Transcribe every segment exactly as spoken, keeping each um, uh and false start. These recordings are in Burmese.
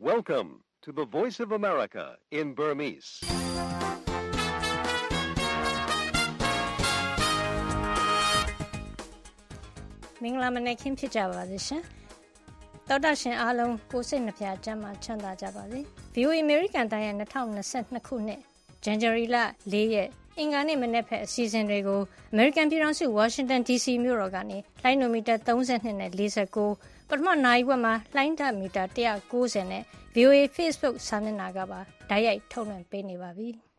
Welcome to the Voice of America in Burmese. ။မင်္ဂလာမနက်ခင်းဖြစ်ကြပါစေရှင်။သောတာရှင်အားလုံးကိုယ်စိတ်နှပြကျန်းမာချမ်းသာကြပါစေ။ ဗွီအိုအေ American တိုင်းရဲ့twenty twenty-twoခုနှစ်ဇန်နဝါရီလfourရက်အင်္ဂါနေ့မနက်ဖက်အစီအစဉ်တွေကို American ပြည်ထောင်စု Washington ဒီ စီ မြို့တော်ကနေလိုင်းနိုမီတာthirty-twoနဲ့forty-nineပထမနိုင်ဝက်မှာလိုင်းဒမီတာone ninetyနဲ့ ဗွီအိုအေ Facebook စာမျက်နှာကပါဓာတ်ရိုက်ထုတ်လွှင့်ပေးနေပါပြီ။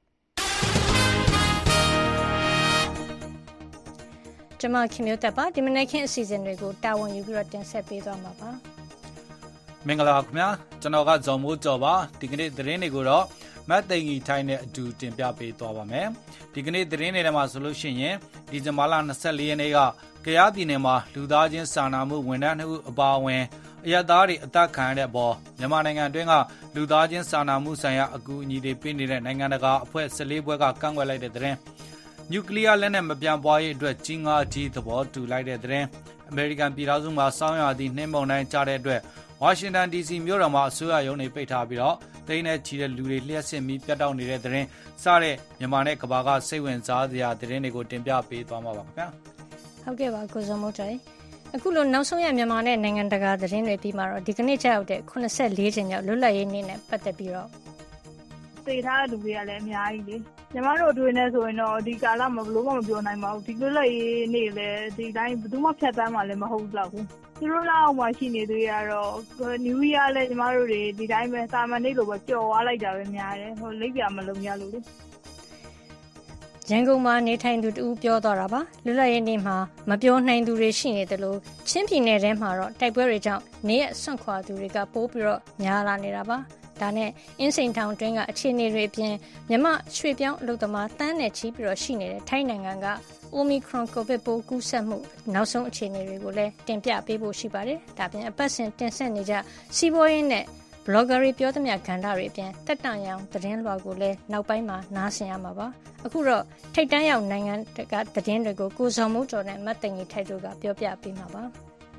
ကျွန်မခင်မျိုးသက်ပါဒီမနေ့ခင်းအစီအစဉ်တွေကိုတာဝန်ယူပြီးတော့တင်ဆက်ပေးသွားမှာပါမင်္ဂလာပါခင်ဗျာကျွန်တော်ကဇော်မိုးကျော်ပါဒီကနေ့သတင်းတွေကိုတော့မတ်သိင်ကြီးထိုင်းနဲ့အတူတင်ပြပေးသွားပါမယ်ဒီကနေ့သတင်းတွေထဲမှာဆိုလို့ရှိရင်ဒီဇင်ဘာလtwenty-fourရက်နေ့ကကယားပြည်နယ်မှာလူသားချင်းစာနာမှုဝန်ထမ်းတွေအပါအဝင်အရသားတွေအသက်ခံရတဲ့အပေါ်မြန်မာနိုင်ငံအတွင်းကလူသားချင်းစာနာမှုဆိုင်ရာအကူအညီတွေပေးနေတဲ့နိုင်ငံတကာအဖွဲ့fourteenဘွဲကကန့်ကွက်လိုက်တဲ့သတင်းနျူကလ িয়ার လက်နက်မပြန့်ပွားရေးအတွက်ကြီးငါးကြီးသဘောတူလိုက်တဲ့တဲ့အမေရိကန်ပြည်ထောင်စုမှာစောင်းရသည့်နှင်းမုန်တိုင်းကြားတဲ့အတွက်ဝါရှင်တန် ဒီ စီ မြို့တော်မှာအစိုးရရုံးတွေပိတ်ထားပြီးတော့တိန်းနဲ့ချီတဲ့လူတွေလျှက်စစ်မီးပြတ်တောက်နေတဲ့သတင်းစတဲ့မြန်မာနဲ့ကမ္ဘာကစိတ်ဝင်စားစရာသတင်းတွေကိုတင်ပြပေးသွားမှာပါခင်ဗျာဟုတ်ကဲ့ပါကိုဇော်မိုးကျော်အခုလိုနောက်ဆုံးရမြန်မာနဲ့နိုင်ငံတကာသတင်းတွေပြီးမှတော့ဒီကနေ့ကြောက်တဲ့eighty-fourကြိမ်မြောက်လွတ်လပ်ရေးနေ့နဲ့ပတ်သက်ပြီးတော့သေထားတဲ့လူတွေကလည်းအများကြီးလေညီမတို့အတွင်းနဲ့ဆိုရင်တော့ဒီကာလမှာဘလို့မှမပြောနိုင်ပါဘူးဒီလွတ်လပ်ရေးနေ့လည်းဒီတိုင်းဘယ်သူမှဖြတ်သန်းမှာလည်းမဟုတ်တော့ဘူးသူတို့လောက်မှရှိနေသေးရတော့နယူးရီးယားလည်းညီမတို့တွေဒီတိုင်းပဲစာမန်နေ့လိုပဲကြော်သွားလိုက်တာပဲများတယ်ဟိုလိပ်ပြမလုံးရလို့လေရန်ကုန်မှာနေထိုင်သူတူပြောသွားတာပါလွတ်လပ်ရေးနေ့မှာမပြောနိုင်သူတွေရှိနေတယ်လို့ချင်းပြည်နယ်ထဲမှာတော့တိုက်ပွဲတွေကြောင့်နေရဆွန့်ခွာသူတွေကပိုးပြီးတော့များလာနေတာပါဒါနဲ့အင်းစိန်ထောင်တွင်းကအခြေအနေတွေအပြင်မြမရွှေပြောင်းအလုပ်သမားတန်းနဲ့ချီပြီးတော့ရှိနေတဲ့ထိုင်းနိုင်ငံက Omicron COVID ပိုးကူးစက်မှုနောက်ဆုံးအခြေအနေတွေကိုလည်းတင်ပြပေးဖို့ရှိပါတယ်။ဒါပြင်အပတ်စဉ်တင်ဆက်နေကြစီးပွားရေးနဲ့ blogger တွေပြောသမျှကဏ္ဍတွေအပြင်တက်တန်ရောင်သတင်းလွှာကိုလည်းနောက်ပိုင်းမှာနားဆင်ရမှာပါ။အခုတော့ထိတ်တန်းရောက်နိုင်ငံကသတင်းတွေကိုကိုဇော်မိုးကျော်နဲ့မတ်သိင်ကြီးထိုက်တို့ကပြောပြပေးမှာပါ။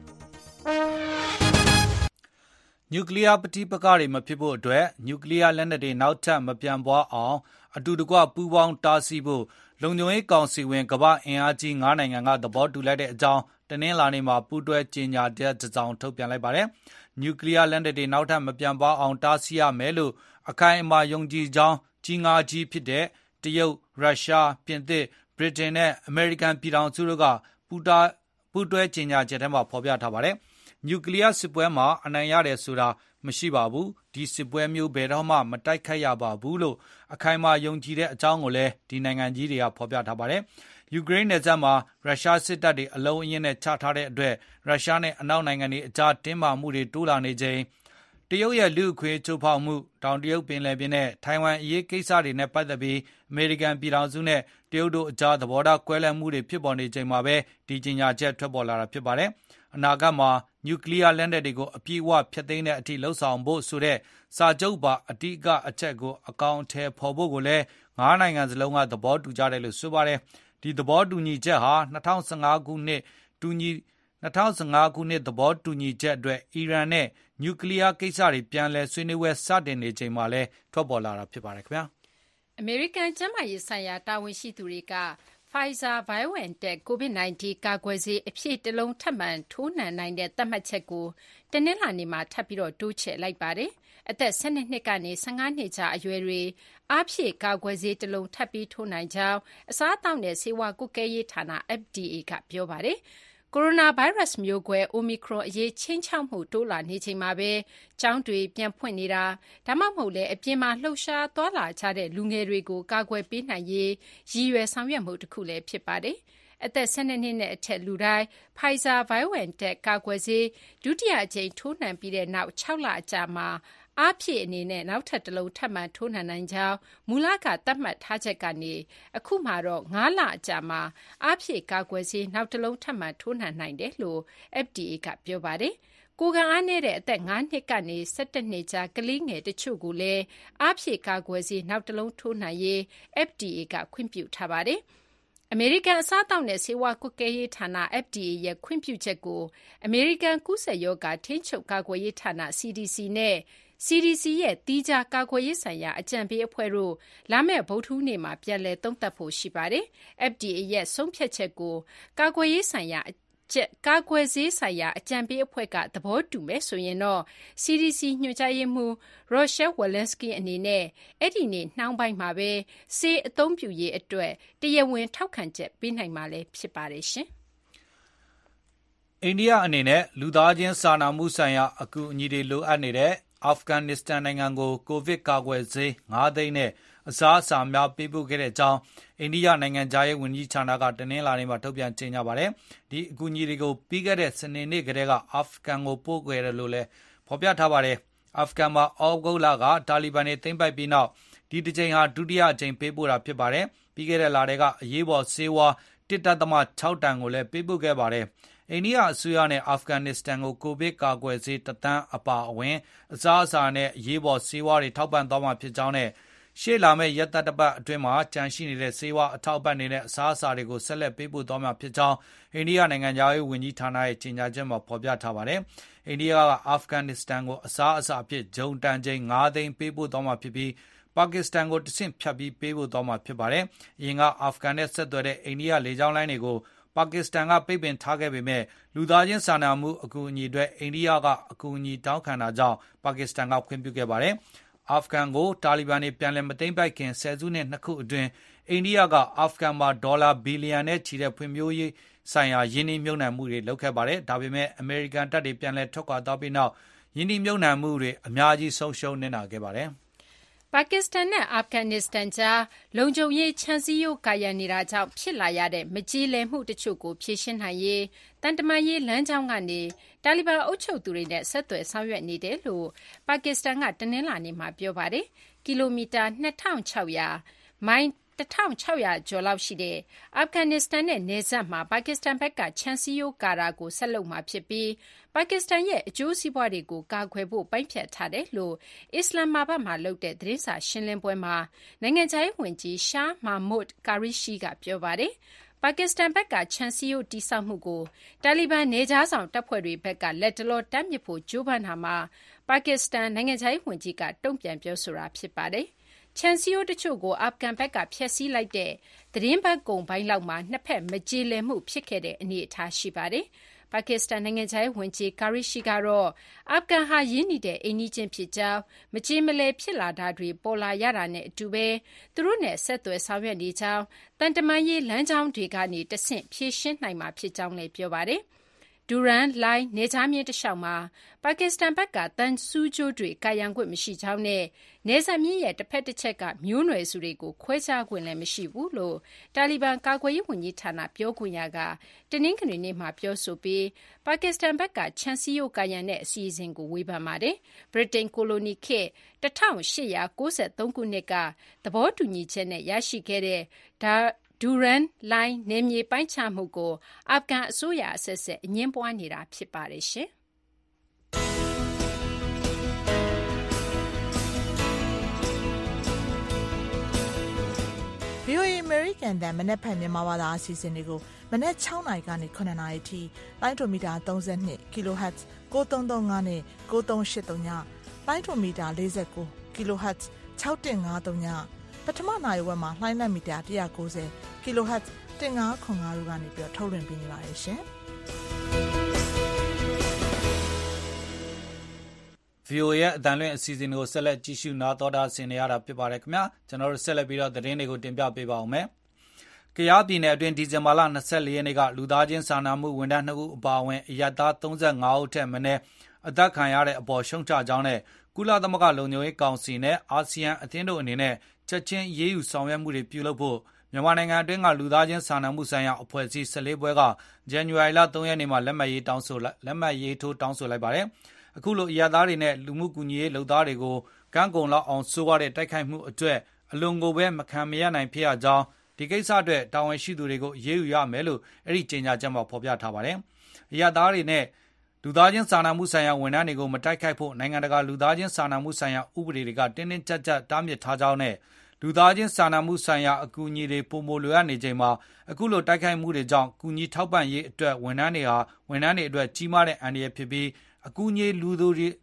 နျူကလ িয়ার ပဋိပက္ခတွေမဖြစ်ဖို့အတွက်နျူကလ িয়ার လက်နက်တွေနောက်ထပ်မပြန့်ပွားအောင်အတူတကွပူးပေါင်းတားဆီးဖို့လုံခြုံရေးကောင်စီဝင်ကမ္ဘာအင်အားကြီးfiveနိုင်ငံကသဘောတူလိုက်တဲ့အကြောင်းတနင်္လာနေ့မှာပူးတွဲကြေညာချက်တစ်စောင်ထုတ်ပြန်လိုက်ပါတယ်။နျူကလ িয়ার လက်နက်တွေနောက်ထပ်မပြန့်ပွားအောင်တားဆီးရမယ်လို့အခိုင်အမာယုံကြည်ကြောင်းကြီးငါးကြီးဖြစ်တဲ့တရုတ်၊ရုရှား၊ပြင်သစ်၊ဗြိတိန်နဲ့အမေရိကန်ပြည်ထောင်စုတို့ကပူးတာပူးတွဲကြေညာချက်ထဲမှာဖော်ပြထားပါတယ်။နျူကလ িয়ার စစ်ပွဲမှာအနိုင်ရတယ်ဆိုတာမရှိပါဘူးဒီစစ်ပွဲမျိုးဘယ်တော့မှမတိုက်ခိုက်ရပါဘူးလို့အခိုင်အမာယုံကြည်တဲ့အကြောင်းကိုလည်းဒီနိုင်ငံကြီးတွေကဖော်ပြထားပါတယ်ယူကရိန်းနယ်စပ်မှာရုရှားစစ်တပ်တွေအလုံးအင်းနဲ့ချထားတဲ့အတွက်ရုရှားနဲ့အနောက်နိုင်ငံတွေအကြားတင်းမာမှုတွေတိုးလာနေချိန်တရုတ်ရဲ့လူအခွင့်ချိုးဖောက်မှုတောင်တရုတ်ပင်လယ်ပြင်နဲ့ထိုင်ဝမ်အရေးကိစ္စတွေနဲ့ပတ်သက်ပြီးအမေရိကန်ပြည်ထောင်စုနဲ့တရုတ်တို့အကြားသဘောထားကွဲလွဲမှုတွေဖြစ်ပေါ်နေချိန်မှာပဲဒီကြေညာချက်ထွက်ပေါ်လာတာဖြစ်ပါတယ်အနာဂတ်မှာနျူကလ িয়ার လက်နက်တွေကိုအပြည့်အဝဖျက်သိမ်းတဲ့အထိလှုံ့ဆော်ဖို့ဆိုတဲ့စာချုပ်ပါအတိအကအချက်ကိုအကောင်အထည်ဖော်ဖို့ကိုလည်းfiveနိုင်ငံစလုံးကသဘောတူကြတယ်လို့ဆိုပါတယ်ဒီသဘောတူညီချက်ဟာtwenty fifteenခုနှစ်တူညီtwenty fifteenခုနှစ်သဘောတူညီချက်အတွက်အီရန်နဲ့နျူကလ িয়ার ကိစ္စတွေပြန်လည်ဆွေးနွေးပွဲစတင်နေချိန်မှာလည်းထွက်ပေါ်လာတာဖြစ်ပါတယ်ခင်ဗျာအမေရိကန်ကျန်းမာရေးဆိုင်ရာတာဝန်ရှိသူတွေက Pfizer-BioNTech ကိုဗစ်nineteen ကာကွယ်ဆေးအဖြည့်တစ်လုံးထပ်မံထိုးနှံနိုင်တဲ့သတ်မှတ်ချက်ကိုတနင်္လာနေ့မှာထပ်ပြီးတော့တိုးချဲ့လိုက်ပါတယ်။အသက်twelveနှစ်ကနေfifteenနှစ်ကြားအရွယ်တွေအားဖြည့်ကာကွယ်ဆေးတစ်လုံးထပ်ပြီးထိုးနိုင်ကြောင်းအစားအသောက်နဲ့ဆေးဝါးကွပ်ကဲရေးဌာန F D A ကပြောပါတယ်။ကိုရိုနာဗိုင်းရပ်စ်မျိုးကွဲ Omicron အရေးခြိမ်းခြောက်မှုတိုးလာနေချိန်မှာပဲကျောင်းတွေပြန်ဖွင့်နေတာဒါမှမဟုတ်လည်းအပြင်မှာလှုပ်ရှားသွားလာကြတဲ့လူငယ်တွေကိုကာကွယ်ပေးနိုင်ရေးရည်ရွယ်ဆောင်ရွက်မှုတစ်ခုလည်းဖြစ်ပါတယ်။အသက်twelveနှစ်နဲ့အထက်လူတိုင်း Pfizer-BioNTech ကာကွယ်ဆေးဒုတိယအကြိမ်ထိုးနှံပြီးတဲ့နောက်sixလအကြာမှာအားဖြည့်အနေနဲ့နောက်ထပ်တစ်လုံးထပ်မံထိုးနှံနိုင်ကြောင်းမူလကသတ်မှတ်ထားချက်ကနေအခုမှတော့fiveလအကြာမှာအားဖြည့်ကာကွယ်ဆေးနောက်တစ်လုံးထပ်မံထိုးနှံနိုင်တယ်လို့ F D A ကပြောပါတယ်။ကိုယ်ခံအားနည်းတဲ့အသက်fiveနှစ်ကနေseventeenနှစ်ကြားကလေးငယ်တချို့ကိုလည်းအားဖြည့်ကာကွယ်ဆေးနောက်တစ်လုံးထိုးနှံရေး F D A ကခွင့်ပြုထားပါတယ်။အမေရိကန်အစားအသောက်နဲ့ဆေးဝါးကွပ်ကဲရေးဌာန F D A ရဲ့ခွင့်ပြုချက်ကိုအမေရိကန်ကူးစက်ရောဂါထိန်းချုပ်ကာကွယ်ရေးဌာန C D C နဲ့ C D C ရဲ့တီးခြားကာကွယ်ရေးဆိုင်ရာအကြံပေးအဖွဲ့တို့လာမယ့်ဗုဒ္ဓဟူးနေ့မှာပြန်လည်သုံးသပ်ဖို့ရှိပါတယ်။ F D A ရဲ့ဆုံးဖြတ်ချက်ကိုကာကွယ်ရေးဆိုင်ရာကာကွယ်ဆေးဆိုင်ရာအကြံပေးအဖွဲ့ကသဘောတူမယ်ဆိုရင်တော့ C D C ညွှန်ကြားရေးမှူး Rochelle Walensky အနေနဲ့အဲ့ဒီနေ့နှောင်းပိုင်းမှာပဲဆေးအသုံးပြုရေးအတွက်တရားဝင်ထောက်ခံချက်ပေးနိုင်မှာလည်းဖြစ်ပါတယ်ရှင်။အိန္ဒိယအနေနဲ့လူသားချင်းစာနာမှုဆိုင်ရာအကူအညီတွေလိုအပ်နေတဲ့အာဖဂန်နစ္စတန်နိုင်ငံကိုကိုဗစ်ကာကွယ်ဆေးငါးသိန်းနဲ့အစားအစာများပေးပို့ခဲ့တဲ့အကြောင်းအိန္ဒိယနိုင်ငံသားရေးဝန်ကြီးဌာနကတနင်္လာနေ့မှာထုတ်ပြန်ကြေညာပါတယ်။ဒီအကူအညီတွေကိုပြီးခဲ့တဲ့စနေနေ့ကတည်းကအာဖဂန်ကိုပို့ခဲ့တယ်လို့လည်းဖော်ပြထားပါတယ်။အာဖဂန်မှာအောက်ဂုတ်လကတာလီဘန်တွေသိမ်းပိုက်ပြီးနောက်ဒီတစ်ကြိမ်ဟာဒုတိယအကြိမ်ပေးပို့တာဖြစ်ပါတယ်။ပြီးခဲ့တဲ့လတည်းကအရေးပေါ်ဆေးဝါး တစ်ဒသမ ခြောက် တန်ကိုလည်းပေးပို့ခဲ့ပါတယ်။အိန္ဒိယအစိုးရနဲ့အာဖဂန်နစ္စတန်ကိုကိုဗစ်ကာကွယ်ဆေးတစ်သန်းအပါအဝင်အစားအစာနဲ့အရေးပေါ်ဆေးဝါးတွေထောက်ပံ့သွားမှာဖြစ်ကြောင်းနဲ့ရှေ့လာမယ့်ရက်သတ္တပတ်အတွင်းမှာကြန့်ရှိနေတဲ့ဆေးဝါးအထောက်အပံ့တွေနဲ့အစားအစာတွေကိုဆက်လက်ပေးပို့သွားမှာဖြစ်ကြောင်းအိန္ဒိယနိုင်ငံသားရေးဝန်ကြီးဌာနရဲ့ကြေညာချက်မှာဖော်ပြထားပါတယ်။အိန္ဒိယကအာဖဂန်နစ္စတန်ကိုအစားအစာအဖြစ်ဂျုံတန်ချိန်ငါးသိန်းပေးပို့သွားမှာဖြစ်ပြီးပါကစ္စတန်ကိုတဆင့်ဖြတ်ပြီးပေးပို့သွားမှာဖြစ်ပါတယ်။အရင်ကအာဖဂန်နဲ့ဆက်သွယ်တဲ့အိန္ဒိယလေကြောင်းလိုင်းတွေကိုပါကစ္စတန်ကပိတ်ပင်ထားခဲ့ပေမဲ့လူသားချင်းစာနာမှုအကူအညီအတွက်အိန္ဒိယကအကူအညီတောင်းခံတာကြောင့်ပါကစ္စတန်ကခွင့်ပြုခဲ့ပါတယ်။အာဖဂန်ကိုတာလီဘန်တွေပြန်လည်မသိမ်းပိုက်ခင်ဆယ်စုနှစ်နှစ်ခုအတွင်းအိန္ဒိယကအာဖဂန်မှာဒေါ်လာဘီလီယံနဲ့ချီတဲ့ဖွံ့ဖြိုးရေးဆိုင်ရာယင်းနှိမ့်မြုပ်နှံမှုတွေလုပ်ခဲ့ပါတယ်။ဒါပေမဲ့အမေရိကန်တပ်တွေပြန်လည်ထွက်ခွာသွားပြီးနောက်ယင်းနှိမ့်မြုပ်နှံမှုတွေအများကြီးဆုံးရှုံးနစ်နာခဲ့ပါတယ်။ပါကစ္စတန်နဲ့အာဖဂန်နစ္စတန်ကြားလုံခြုံရေးခြံစည်းရိုးကာရံနေတာကြောင့်ဖြစ်လာရတဲ့မကြေလည်မှုတချို့ကိုဖြေရှင်းနိုင်ရေးတန်တမာရေးလမ်းကြောင်းကနေတာလီဘန်အုပ်ချုပ်သူတွေနဲ့ဆက်သွယ်ဆောင်ရွက်နေတယ်လို့ပါကစ္စတန်ကတနင်္လာနေ့မှာပြောပါတယ်။ကီလိုမီတာနှစ်ထောင်ခြောက်ရာမိုင်တစ်ထောင်ခြောက်ရာကျော်လောက်ရှိတဲ့အာဖဂန်နစ္စတန်နဲ့နယ်စပ်မှာပါကစ္စတန်ဘက်ကခြံစည်းရိုးကာတာကိုဆက်လုပ်မှာဖြစ်ပြီးပါကစ္စတန်ရဲ့အကျိုးစီးပွားတွေကိုကာကွယ်ဖို့ပိုင်းဖြတ်ထားတယ်လို့အစ္စလာမာဘတ်မှာလုပ်တဲ့သတင်းစာရှင်းလင်းပွဲမှာနိုင်ငံခြားရေးဝန်ကြီးရှာမာမွတ်ကာရီရှိကပြောပါတယ်။ပါကစ္စတန်ဘက်ကခြံစည်းရိုးတိစောက်မှုကိုတာလီဘန်နေကြားဆောင်တပ်ဖွဲ့တွေဘက်ကလက်တလောတမ်းမြစ်ဖို့ကြိုးပမ်းတာမှာပါကစ္စတန်နိုင်ငံခြားရေးဝန်ကြီးကတုံ့ပြန်ပြောဆိုတာဖြစ်ပါတယ်။ခြံစည်းရိုးတချို့ကိုအာဖဂန်ဘက်ကဖျက်ဆီးလိုက်တဲ့သတင်းပတ်ကုန်ပိုင်းလောက်မှာနှစ်ဖက်မကြေလည်မှုဖြစ်ခဲ့တဲ့အနေအထားရှိပါတယ်။ပါကစ္စတန်နိုင်ငံခြားရေးဝန်ကြီးကာရီရှိကတော့အာဖဂန်ဟာရင်းနှီးတဲ့အိမ်နီးချင်းဖြစ်ကြောင်းမကြေမလည်ဖြစ်လာတာတွေပေါ်လာရတာနဲ့အတူပဲသူတို့နဲ့ဆက်သွယ်ဆောင်ရွက်နေကြောင်းတန်တမာရေးလမ်းကြောင်းတွေကနေတဆင့်ဖြေရှင်းနိုင်မှာဖြစ်ကြောင်းလည်းပြောပါတယ်။ဒူရန်လိုင်းနေချားမြင့်တလျှောက်မှာပါကစ္စတန်ဘက်ကတန်ဆူးကြိုးတွေကာရံခွင့်မရှိကြောင်းနဲ့နေဆက်မြင့်ရဲ့တစ်ဖက်တစ်ချက်ကမျိုးနွယ်စုတွေကိုခွဲခြားခွင့်လည်းမရှိဘူးလို့တာလီဘန်ကာကွယ်ရေးဝန်ကြီးဌာနပြောခွင့်ရကတနင်္ဂနွေနေ့မှာပြောဆိုပြီးပါကစ္စတန်ဘက်ကခြံစည်းရိုးကာရံတဲ့အစီအစဉ်ကိုဝေဖန်ပါတယ်။ဗြိတိန်ကိုလိုနီခေတ်၁၈၉၃ခုနှစ်ကသဘောတူညီချက်နဲ့ရရှိခဲ့တဲ့ဒါဒူရန်လိုင်းနယ်မြေပိုင်းခြားမှုကိုအာဖဂန်အစိုးရအဆက်ဆက်အငြင်းပွားနေတာဖြစ်ပါတယ်ရှင်။ဗွီအိုအေ American တန်မနက်ဖြန်မြန်မာဘာသာအစီအစဉ်တွေကိုမနက်၆နာရီကနေ၇နာရီထိလိုင်းဒိုမီတာ၃၂ kHz ကိုသုံးသုံးငါးနဲ့ကိုသုံးရှစ်သုံးညလိုင်းဒိုမီတာ၄၉ kHz ၆၁၅သုံးညပထမနာရီဝက်မှာလှိုင်းလက်မီတာ၁၉၀ kHz ၁၅ခွန်၅တို့ကနေပြီးထုတ်လွှင့်ပေးနေပါတယ်ရှင်။ဗီအိုအေ ရဲ့အတန်လွင့်အစီအစဉ်ကိုဆက်လက်ကြည့်ရှုနားတော်တာဆင်နေရတာဖြစ်ပါတယ်ခင်ဗျာကျွန်တော်တို့ဆက်လက်ပြီးတော့သတင်းတွေကိုတင်ပြပေးပါဦးမယ်။ကယားပြည်နယ်အတွင်းဒီဇင်ဘာလ၂၄ရက်နေ့ကလူသားချင်းစာနာမှုဝန်ထမ်းနှစ်ဦးအပါအဝင်အရပ်သား၃၅ဦးထက်မနည်းအသက်ခံရတဲ့အပေါ်ရှုံချကြောင်းနဲ့ကုလသမဂ္ဂလုံခြုံရေးကောင်စီနဲ့အာဆီယံအသင်းတို့အနေနဲ့ချက်ချင်းရေးယူဆောင်ရွက်မှုတွေပြုလုပ်ဖို့မြန်မာနိုင်ငံအတွင်းကလူသားချင်းစာနာမှုဆိုင်ရာအဖွဲ့အစည်း၁၄ပွဲကဇန်နဝါရီလ၃ရက်နေ့မှာလက်မှတ်ရေးတောင်းဆိုလက်မှတ်ရေးထိုးတောင်းဆိုလိုက်ပါတယ်။အခုလိုအရပ်သားတွေနဲ့လူမှုကူညီရေးလုပ်သားတွေကိုကန့်ကုန်လောက်အောင်ဆိုးရတဲ့တိုက်ခိုက်မှုအတွက်အလွန်ကိုပဲမခံမရနိုင်ဖြစ်ရကြောင်းဒီကိစ္စအတွက်တာဝန်ရှိသူတွေကိုရေးယူရမယ်လို့အဲ့ဒီကြေညာချက်မှာဖော်ပြထားပါတယ်။အရပ်သားတွေနဲ့လူသားချင်းစာနာမှုဆိုင်ရာဝန်ထမ်းတွေကိုမတိုက်ခိုက်ဖို့နိုင်ငံတကာလူသားချင်းစာနာမှုဆိုင်ရာဥပဒေတွေကတင်းတင်းကြပ်ကြပ်တားမြစ်ထားကြောင်းနဲ့လူသားချင်းစာနာမှုဆိုင်ရာအကူအညီတွေပုံမလိုအပ်နေချိန်မှာအခုလိုတိုက်ခိုက်မှုတွေကြောင့်ကူညီထောက်ပံ့ရေးအတွက်ဝန်ထမ်းတွေဟာဝန်ထမ်းတွေအတွက်ကြီးမားတဲ့အန္တရာယ်ဖြစ်ပြီးအကူအညီလူသူတွေ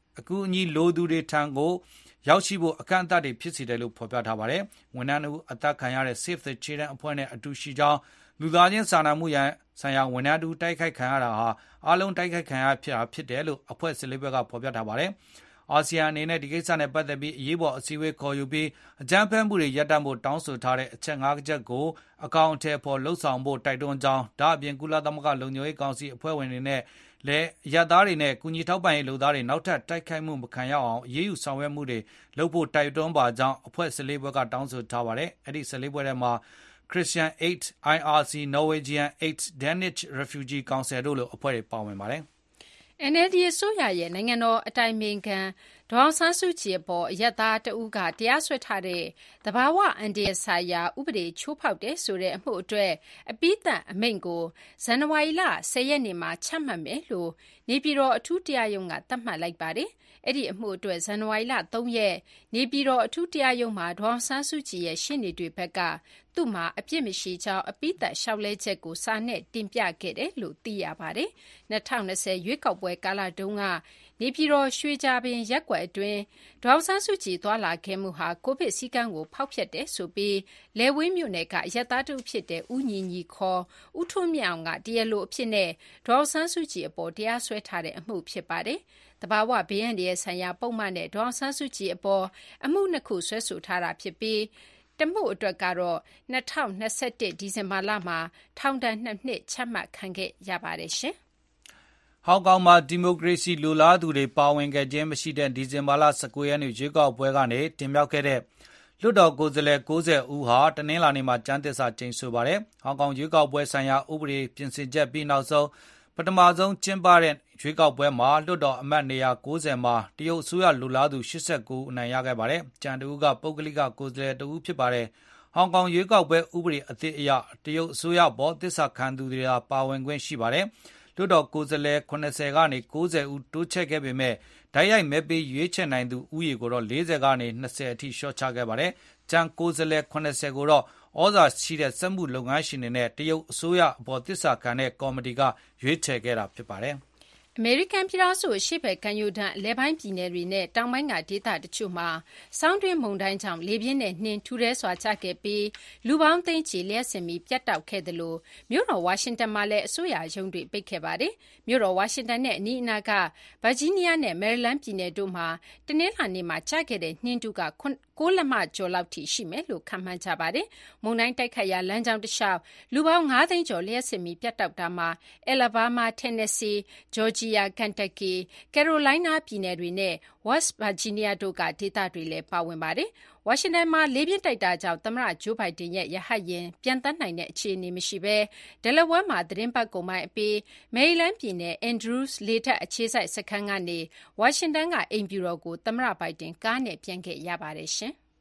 အကူအညီလိုသူတွေထံကိုရောက်ရှိဖို့အခန့်အသတ်တွေဖြစ်စေတယ်လို့ဖော်ပြထားပါတယ်။ဝန်ထမ်းတို့အသက်ခံရတဲ့ Save the Children အဖွဲ့နဲ့အတူရှိကြောင်းလူသားချင်းစာနာမှုရန်ဆိုင်ရာဝန်ထမ်းတို့တိုက်ခိုက်ခံရတာဟာအလုံးတိုက်ခိုက်ခံရဖြစ်တာဖြစ်တယ်လို့အဖွဲ့စလေးဘက်ကဖော်ပြထားပါတယ်။အာဆီယံအနေနဲ့ဒီကိစ္စနဲ့ပတ်သက်ပြီးအရေးပေါ်အစည်းအဝေးခေါ်ယူပြီးအကြမ်းဖက်မှုတွေရပ်တန့်ဖို့တောင်းဆိုထားတဲ့အချက်၅ချက်ကိုအကောင့်အထည်ဖော်လှုပ်ဆောင်ဖို့တိုက်တွန်းကြောင်းဒါအပြင်ကုလသမဂ္ဂလုံခြုံရေးကောင်စီအဖွဲ့ဝင်တွေနဲ့လည်းရပ်သားတွေနဲ့ကုညီထောက်ပံ့ရေးလုပ်သားတွေနောက်ထပ်တိုက်ခိုက်မှုမခံရအောင်အရေးယူဆောင်ရွက်မှုတွေလုပ်ဖို့တိုက်တွန်းပါကြောင်းအဖွဲ့စလေးဘက်ကတောင်းဆိုထားပါတယ်။အဲ့ဒီစလေးပွဲထဲမှာ Christian Aid, I R C, Norwegian Aid, Danish Refugee Council တို့လိုအဖွဲ့တွေပါဝင်ပါတယ်။ N L D အစိုးရရဲ့နိုင်ငံတော်အတိုင်ပင်ခံဒေါ်အောင်ဆန်းစုကြည်အပေါ်အရပ်သားတဦးကတရားစွဲထားတဲ့သဘာဝအန္တရာယ်ဆိုင်ရာဥပဒေချိုးဖောက်တယ်ဆိုတဲ့အမှုအတွက်အပြီးသတ်အမိန့်ကိုဇန်နဝါရီလ၁၀ရက်နေ့မှာချမှတ်မယ်လို့နေပြည်တော်အထူးတရားရုံးကသတ်မှတ်လိုက်ပါတယ်။အဲ့ဒီအမှုအတွက်ဇန်နဝါရီလ၃ရက်နေပြည်တော်အထူးတရားရုံးမှာဒေါ်အောင်ဆန်းစုကြည်ရဲ့ရှေ့နေတွေဘက်ကသူ့မှာအပြစ်မရှိကြောင်းအပြီးသတ်လျှောက်လဲချက်ကိုစာနဲ့တင်ပြခဲ့တယ်လို့သိရပါတယ်။၂၀၂၀ရွေးကောက်ပွဲကာလတုန်းကနေပြည်တော်ရွှေကြာပင်ရပ်ကွက်အတွင်းဒေါ်အောင်ဆန်းစုကြည်သွားလာခဲ့မှုဟာကိုဗစ်စည်းကမ်းကိုဖောက်ဖျက်တယ်ဆိုပြီးလယ်ဝေးမြို့နယ်ကအရပ်သားတို့ဖြစ်တဲ့ဦးညီညီခေါ်ဦးထွန်းမြအောင်ကတရားလိုအဖြစ်နဲ့ဒေါ်အောင်ဆန်းစုကြည်အပေါ်တရားစွဲထားတဲ့အမှုဖြစ်ပါတယ်။တဘာဝဘေးရန်ရဲ့ဆိုင်ရာပုံမှန်နဲ့ဒေါ်အောင်ဆန်းစုကြည်အပေါ်အမှုနှစ်ခုဆွဲဆိုထားတာဖြစ်ပြီးတမှုအတွက်ကတော့၂၀၂၁ဒီဇင်ဘာလမှာထောင်ဒဏ်နှစ်နှစ်ချမှတ်ခံခဲ့ရပါတယ်ရှင်။ဟောင်ကောင်မှာဒီမိုကရေစီလိုလားသူတွေပါဝင်ခဲ့ခြင်းမရှိတဲ့ဒီဇင်ဘာလ၁၉ရက်နေ့ရွေးကောက်ပွဲကနေတင်မြှောက်ခဲ့တဲ့လွှတ်တော်ကိုယ်စားလှယ်၉၀ဦးဟာတနင်္လာနေ့မှာကျမ်းသစ္စာကျိန်ဆိုပါတယ်။ဟောင်ကောင်ရွေးကောက်ပွဲဆိုင်ရာဥပဒေပြင်ဆင်ချက်ပြီးနောက်ဆုံးပထမဆုံးကျင်းပတဲ့ရွေးကောက်ပွဲမှာလွှတ်တော်အမတ်နေရာ၉၀မှာတရုတ်အစိုးရလိုလားသူ၈၉ဦးအနိုင်ရခဲ့ပါတယ်။ကျန်တဦးကပုဂ္ဂလိကကိုယ်စားလှယ်တဦးဖြစ်ပါတယ်။ဟောင်ကောင်ရွေးကောက်ပွဲဥပဒေအသစ်အရတရုတ်အစိုးရပေါ်သစ္စာခံသူတွေပါဝင်ခွင့်ရှိပါတယ်။လွှတ်တော်ကိုယ်စားလှယ်၇၀ကနေ၉၀ဦးတိုးချဲ့ခဲ့ပေမဲ့ဓာတ်ရိုက်မဲပေးရွေးချယ်နိုင်သူဥယေကိုတော့၄၀ကနေ၂၀အထိလျှော့ချခဲ့ပါတယ်။ကျန်ကိုယ်စားလှယ်၇၀ကိုတော့ဩဇာရှိတဲ့စက်မှုလုပ်ငန်းရှင်တွေနဲ့တရုတ်အစိုးရအပေါ်သစ္စာခံတဲ့ကော်မတီကရွေးချယ်ခဲ့တာဖြစ်ပါတယ်။အမေရိကန်ပြည်ထောင်စုအရှေ့ဘက်ကမ်းရိုးတန်းအလဲပိုင်းပြည်နယ်တွေနဲ့တောင်ပိုင်းကဒေသတချို့မှာစောင်းတွင်းမုန်တိုင်းကြောင့်လေပြင်းနဲ့နှင်းထူထဲစွာကျခဲ့ပြီးလူပေါင်းသိန်းချီလျှက်စင်ပြီးပြတ်တောက်ခဲ့တယ်လို့မြို့တော်ဝါရှင်တန်မှာလည်းအစိုးရရုံးတွေပိတ်ခဲ့ပါတယ်။မြို့တော်ဝါရှင်တန်နဲ့အနီးအနားကဗာဂျီးနီးယားနဲ့မယ်ရီလန်းပြည်နယ်တို့မှာတနင်္လာနေ့မှာကျခဲ့တဲ့နှင်းတူကကိုလက်မကျော်လောက်ထိရှိမယ်လို့ခန့်မှန်းကြပါတယ်။မုန်တိုင်းတိုက်ခတ်ရာလမ်းကြောင်းတစ်လျှောက်လူပေါင်း၅သိန်းကျော်လျှက်စစ်မီပြတ်တောက်တာမှာအယ်လ်ဘားမား၊တန်နက်ဆီ၊ဂျော်ဂျီယာ၊ကန်တက်ကီ၊ကယ်ရိုလိုင်းနားပြည်နယ်တွေနဲ့ဝက်စ်ဗာဂျီးနီးယားတို့ကဒေသတွေလည်းပါဝင်ပါတယ်။ဝါရှင်တန်မှာလေပြင်းတိုက်တာကြောင့်သမ္မတဂျိုးဘိုင်ဒန်ရဲ့ရဟတ်ယာဉ်ပျံသန်းနိုင်တဲ့အခြေအနေမရှိဘဲဒယ်လာဝဲမှာသီတင်းပတ်ကုန်ပိုင်းအပြီးမယ်ရီလန်းပြည်နယ်အန်ဒရူးစ်လေတပ်အခြေစိုက်စခန်းကနေဝါရှင်တန်ကအိမ်ဖြူတော်ကိုသမ္မတဘိုင်ဒန်ကားနဲ့ပြန်ခဲ့ရပါတယ်ရှင်။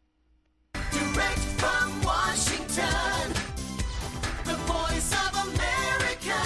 Direct from Washington, the voice of America,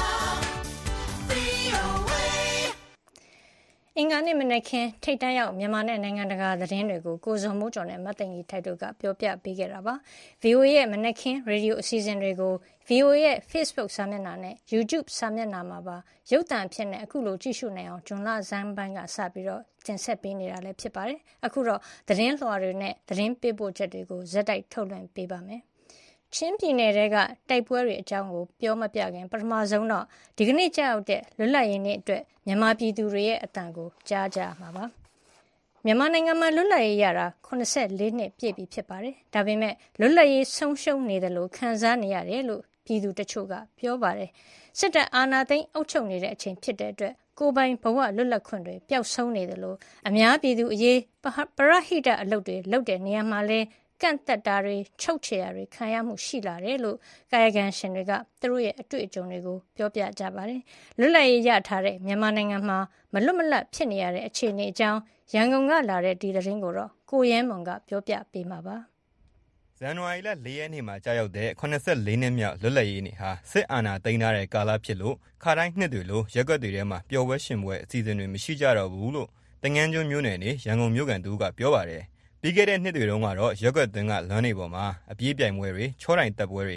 V O A. အင်္ဂါနေ့မနက်ခင်းထိတ်တန့်ရောက်မြန်မာနဲ့နိုင်ငံတကာသတင်းတွေကိုကိုဇော်မိုးကျော်နဲ့မသိင်ကြီးထိုက်တို့ကပြောပြပေးခဲ့တာပါ။ ဗွီအိုအေ ရဲ့မနက်ခင်းရေဒီယိုအစီအစဉ်တွေကို ဗွီအိုအေ ရဲ့ Facebook စာမျက်နှာနဲ့ YouTube စာမျက်နှာမှာပါရုပ်သံအဖြစ်နဲ့အခုလိုကြည့်ရှုနိုင်အောင်ဂျွန်လဆန်းပိုင်းကစပြီးတော့တင်ဆက်ပေးနေတာလည်းဖြစ်ပါတယ်။အခုတော့သတင်းလွှာတွေနဲ့သတင်းပေးပို့ချက်တွေကိုဇက်တိုက်ထုတ်လွှင့်ပေးပါမယ်။ချင်းပြည်နယ်ကတိုက်ပွဲတွေအကြောင်းကိုပြောမပြခင်ပထမဆုံးတော့ဒီကနေ့ကြောက်တဲ့လွတ်လပ်ရေးနေ့အတွက်မြန်မာပြည်သူတွေရဲ့အတန်ကိုကြားကြမှာပါ။မြန်မာနိုင်ငံမှာလွတ်လပ်ရေးရတာ၇၄နှစ်ပြည့်ပြီဖြစ်ပါတယ်။ဒါပေမဲ့လွတ်လပ်ရေးဆုံးရှုံးနေတယ်လို့ခံစားနေရတယ်လို့ပြည်သူတချို့ကပြောပါတယ်။စစ်တပ်အာဏာသိမ်းအုပ်ချုပ်နေတဲ့အချိန်ဖြစ်တဲ့အတွက်ကိုယ်ပိုင်ဘဝလွတ်လပ်ခွင့်တွေပျောက်ဆုံးနေတယ်လို့အများပြည်သူအရေးပရဟိတအလုပ်တွေလုပ်တဲ့နေရာမှာလဲကန့်သက်တာတွေချုပ်ချယ်တာတွေခံရမှုရှိလာတယ်လို့ကာယကံရှင်တွေကသူတို့ရဲ့အတွေ့အကြုံတွေကိုပြောပြကြပါတယ်။လွတ်လပ်ရေးရထားတဲ့မြန်မာနိုင်ငံမှာမလွတ်မလပ်ဖြစ်နေရတဲ့အခြေအနေအကြောင်းရန်ကုန်ကလာတဲ့ဒီသတင်းကိုတော့ကိုရဲမွန်ကပြောပြပေးမှာပါ။ဇန်နဝါရီလ၄ရက်နေ့မှာကြာရောက်တဲ့၇၄နှစ်မြောက်လွတ်လပ်ရေးနေ့ဟာစစ်အာဏာသိမ်းထားတဲ့ကာလဖြစ်လို့ခါတိုင်းနှစ်တွေလိုရက်ွက်တွေထဲမှာပျော်ပွဲရှင်ပွဲအစီအစဉ်တွေမရှိကြတော့ဘူးလို့တငန်းကျွန်းမြို့နယ်နေရန်ကုန်မြို့ကန်တူကပြောပါတယ်။ပြီးခဲ့တဲ့နှစ်တွေတုန်းကတော့ရက်ွက်သွင်းကလမ်းတွေပေါ်မှာအပြေးပြိုင်ပွဲတွေချောတိုင်တက်ပွဲတွေစ